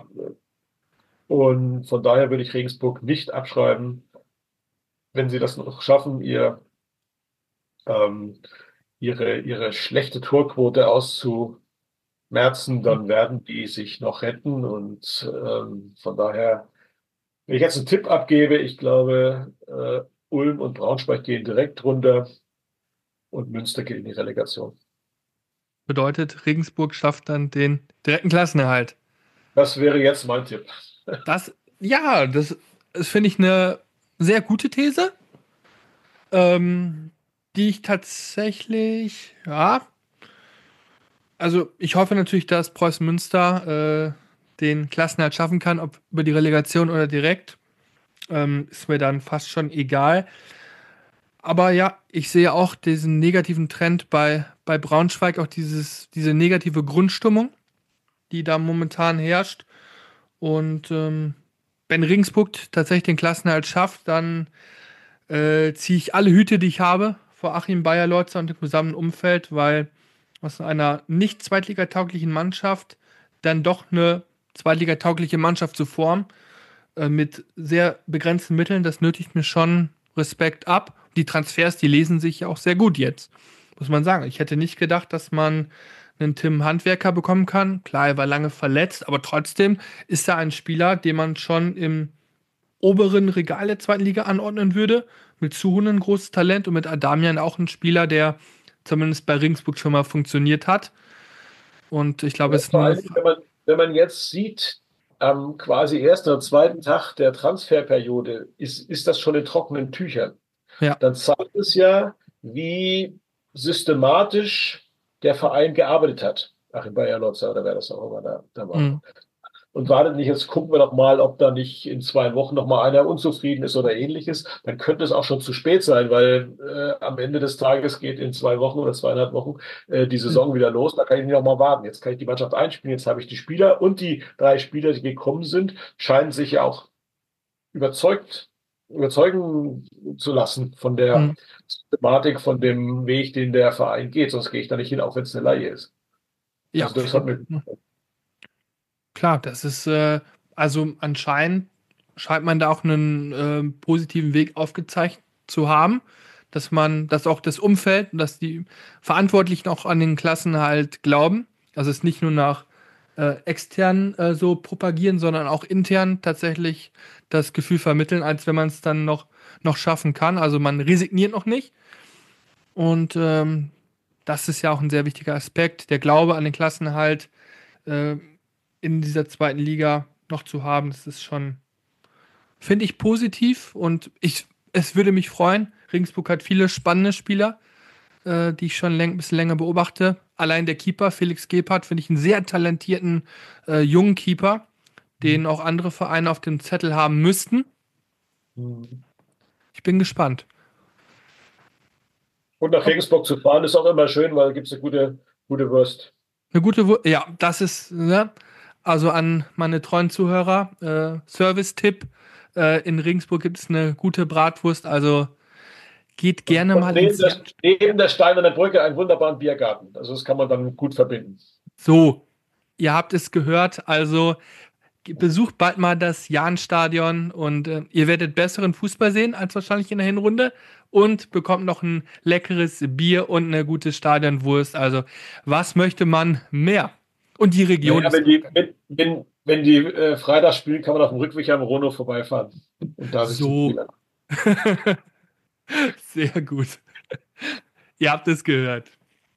Speaker 3: Und von daher würde ich Regensburg nicht abschreiben, wenn sie das noch schaffen, ihr, ähm, ihre, ihre schlechte Torquote auszumerzen,
Speaker 2: Mhm.
Speaker 3: dann werden die sich noch retten. Und ähm, von daher, wenn ich jetzt einen Tipp abgebe, ich glaube, äh, Ulm und Braunschweig gehen direkt runter und Münster geht in die Relegation.
Speaker 2: Bedeutet, Regensburg schafft dann den direkten Klassenerhalt.
Speaker 3: Das wäre jetzt mein Tipp.
Speaker 2: Das, ja, das, das finde ich eine sehr gute These, ähm, die ich tatsächlich, ja, also ich hoffe natürlich, dass Preußen Münster äh, den Klassenerhalt schaffen kann, ob über die Relegation oder direkt. Ähm, ist mir dann fast schon egal. Aber ja, ich sehe auch diesen negativen Trend bei, bei Braunschweig, auch dieses, diese negative Grundstimmung, die da momentan herrscht. Und ähm, wenn Regensburg tatsächlich den Klassenerhalt schafft, dann äh, ziehe ich alle Hüte, die ich habe, vor Achim Bayer-Leutzer und dem gesamten Umfeld, weil aus einer nicht zweitligatauglichen Mannschaft dann doch eine zweitligataugliche Mannschaft zu formen, äh, mit sehr begrenzten Mitteln, das nötigt mir schon Respekt ab. Die Transfers, die lesen sich ja auch sehr gut jetzt, muss man sagen. Ich hätte nicht gedacht, dass man einen Tim Handwerker bekommen kann. Klar, er war lange verletzt, aber trotzdem ist er ein Spieler, den man schon im oberen Regal der zweiten Liga anordnen würde. Mit Suhonen großes Talent und mit Adamian auch ein Spieler, der zumindest bei Regensburg schon mal funktioniert hat. Und ich glaube,
Speaker 3: Ja,
Speaker 2: es ist
Speaker 3: vor
Speaker 2: nur eine
Speaker 3: allem, wenn man, wenn man jetzt sieht, am quasi ersten oder zweiten Tag der Transferperiode, ist, ist das schon in trockenen Tüchern.
Speaker 2: ja.
Speaker 3: Dann zeigt es ja, wie systematisch der Verein gearbeitet hat. Achim Bayer-Lotzer oder wer das auch immer da, da war.
Speaker 2: Mhm.
Speaker 3: Und wartet nicht, jetzt gucken wir doch mal, ob da nicht in zwei Wochen noch mal einer unzufrieden ist oder ähnliches. Dann könnte es auch schon zu spät sein, weil äh, am Ende des Tages geht in zwei Wochen oder zweieinhalb Wochen äh, die Saison wieder los. Da kann ich nicht noch mal warten. Jetzt kann ich die Mannschaft einspielen. Jetzt habe ich die Spieler und die drei Spieler, die gekommen sind, scheinen sich ja auch überzeugt, überzeugen zu lassen von der
Speaker 2: Mhm.
Speaker 3: Thematik, von dem Weg, den der Verein geht. Sonst gehe ich da nicht hin, auch wenn es eine Laie ist.
Speaker 2: Ja,
Speaker 3: Also
Speaker 2: auf
Speaker 3: das hat
Speaker 2: jeden
Speaker 3: mir
Speaker 2: Fall. Klar, das ist, äh, also anscheinend scheint man da auch einen äh, positiven Weg aufgezeigt zu haben, dass man, dass auch das Umfeld und dass die Verantwortlichen auch an den Klassen halt glauben. Also es nicht nur nach äh, extern äh, so propagieren, sondern auch intern tatsächlich das Gefühl vermitteln, als wenn man es dann noch, noch schaffen kann. Also man resigniert noch nicht. Und ähm, das ist ja auch ein sehr wichtiger Aspekt, der Glaube an den Klassenerhalt äh, in dieser zweiten Liga noch zu haben. Das ist schon, finde ich, positiv und ich, es würde mich freuen. Regensburg hat viele spannende Spieler, äh, die ich schon ein bisschen länger beobachte. Allein der Keeper, Felix Gebhardt, finde ich einen sehr talentierten äh, jungen Keeper, den auch andere Vereine auf dem Zettel haben müssten.
Speaker 3: Mhm.
Speaker 2: Ich bin gespannt.
Speaker 3: Und nach Regensburg zu fahren ist auch immer schön, weil da gibt es eine gute, gute Wurst.
Speaker 2: Eine gute, Wu- ja, das ist, ne? Also an meine treuen Zuhörer, äh, Service-Tipp, äh, in Regensburg gibt es eine gute Bratwurst, also geht
Speaker 3: Und,
Speaker 2: gerne
Speaker 3: und
Speaker 2: mal
Speaker 3: neben
Speaker 2: ins
Speaker 3: der,
Speaker 2: Jan.
Speaker 3: neben der Steinernen Brücke einen wunderbaren Biergarten. Also das kann man dann gut verbinden.
Speaker 2: So, ihr habt es gehört, also ge- besucht bald mal das Jahnstadion und äh, ihr werdet besseren Fußball sehen als wahrscheinlich in der Hinrunde und bekommt noch ein leckeres Bier und eine gute Stadionwurst. Also, was möchte man mehr? Und die Region
Speaker 3: Naja,
Speaker 2: ist
Speaker 3: wenn
Speaker 2: auch
Speaker 3: die,
Speaker 2: geil.
Speaker 3: wenn, wenn, wenn die äh, Freitag spielen, kann man auf dem Rückweg am Rono vorbeifahren und da sich zum Spiel
Speaker 2: So.
Speaker 3: an.
Speaker 2: Sehr gut. Ihr habt es gehört.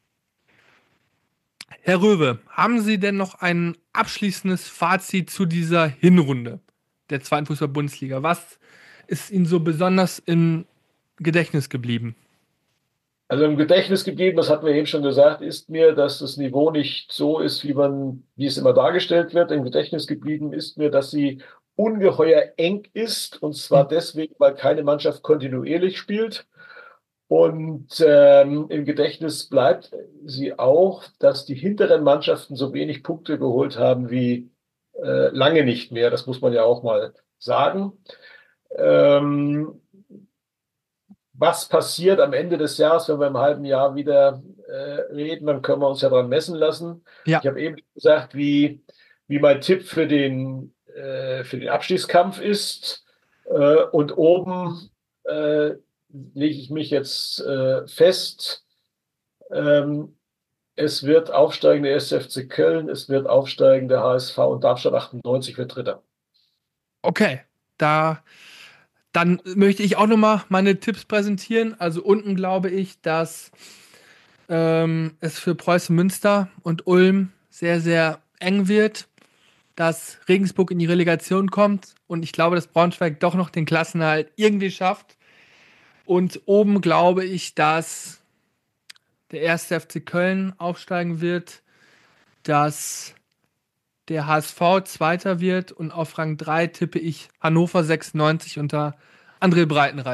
Speaker 2: Herr Röwe, haben Sie denn noch ein abschließendes Fazit zu dieser Hinrunde der zweiten Fußball-Bundesliga? Was ist Ihnen so besonders im Gedächtnis geblieben?
Speaker 3: Also im Gedächtnis geblieben, das hatten wir eben schon gesagt, ist mir, dass das Niveau nicht so ist, wie man, wie es immer dargestellt wird. Im Gedächtnis geblieben ist mir, dass sie ungeheuer eng ist, und
Speaker 2: Hm.
Speaker 3: zwar deswegen, weil keine Mannschaft kontinuierlich spielt. Und ähm, im Gedächtnis bleibt sie auch, dass die hinteren Mannschaften so wenig Punkte geholt haben wie äh, lange nicht mehr. Das muss man ja auch mal sagen. Ähm, Was passiert am Ende des Jahres, wenn wir im halben Jahr wieder äh, reden, dann können wir uns ja dran messen lassen.
Speaker 2: Ja,
Speaker 3: Ich habe eben gesagt, wie, wie mein Tipp für den, äh, für den Abstiegskampf ist. Äh, und oben äh, lege ich mich jetzt äh, fest. Ähm, Es wird aufsteigen der erste F C Köln, es wird aufsteigen der H S V und Darmstadt achtundneunzig wird Dritter.
Speaker 2: okay. Da, dann möchte ich auch nochmal meine Tipps präsentieren. Also unten glaube ich, dass ähm, es für Preußen Münster und Ulm sehr, sehr eng wird, dass Regensburg in die Relegation kommt und ich glaube, dass Braunschweig doch noch den Klassenerhalt irgendwie schafft. Und oben glaube ich, dass der erste F C Köln aufsteigen wird, dass der H S V Zweiter wird und auf Rang drei tippe ich Hannover sechsundneunzig unter André Breitenreiter.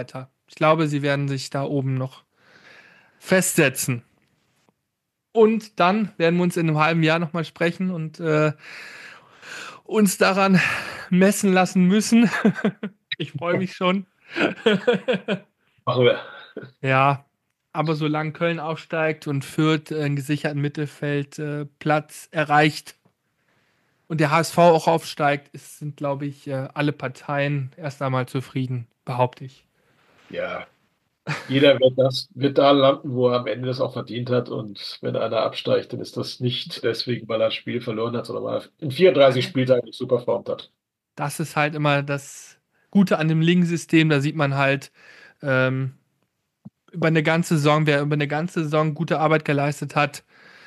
Speaker 2: Ich glaube, sie werden sich da oben noch festsetzen. Und dann werden wir uns in einem halben Jahr nochmal sprechen und äh, uns daran messen lassen müssen. Ich freue mich schon.
Speaker 3: Machen wir.
Speaker 2: Ja, aber solange Köln aufsteigt und Fürth einen gesicherten Mittelfeldplatz äh, erreicht und der H S V auch aufsteigt, ist, sind, glaube ich, äh, alle Parteien erst einmal zufrieden, behaupte ich.
Speaker 3: Ja, jeder wird, das, wird da landen, wo er am Ende das auch verdient hat. Und wenn einer absteigt, dann ist das nicht deswegen, weil er ein Spiel verloren hat, sondern weil er in vierunddreißig Spieltagen nicht super performt hat.
Speaker 2: Das ist halt immer das Gute an dem Ligensystem. Da sieht man halt ähm, über eine ganze Saison, wer über eine ganze Saison gute Arbeit geleistet hat,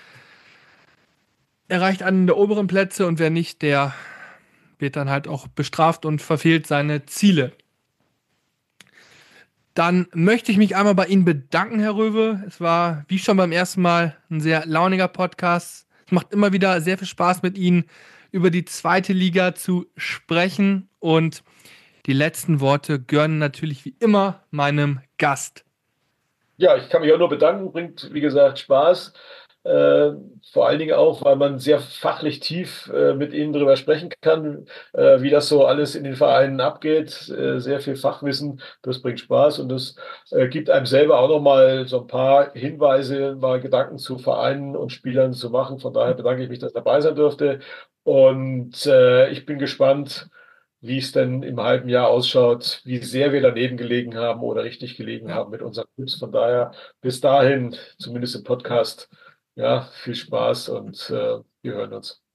Speaker 2: erreicht einen der oberen Plätze und wer nicht, der wird dann halt auch bestraft und verfehlt seine Ziele. Dann möchte ich mich einmal bei Ihnen bedanken, Herr Röwe. Es war, wie schon beim ersten Mal, ein sehr launiger Podcast. Es macht immer wieder sehr viel Spaß, mit Ihnen über die zweite Liga zu sprechen. Und die letzten Worte gehören natürlich wie immer meinem Gast.
Speaker 3: Ja, ich kann mich auch nur bedanken. Bringt, wie gesagt, Spaß. Äh, vor allen Dingen auch, weil man sehr fachlich tief äh, mit Ihnen darüber sprechen kann, äh, wie das so alles in den Vereinen abgeht. Äh, sehr viel Fachwissen, das bringt Spaß und das äh, gibt einem selber auch nochmal so ein paar Hinweise, mal Gedanken zu Vereinen und Spielern zu machen. Von daher bedanke ich mich, dass ich dabei sein durfte und äh, ich bin gespannt, wie es denn im halben Jahr ausschaut, wie sehr wir daneben gelegen haben oder richtig gelegen
Speaker 2: Ja.
Speaker 3: haben mit unseren Tipps. Von daher bis dahin, zumindest im Podcast, ja, viel Spaß und äh, wir hören uns.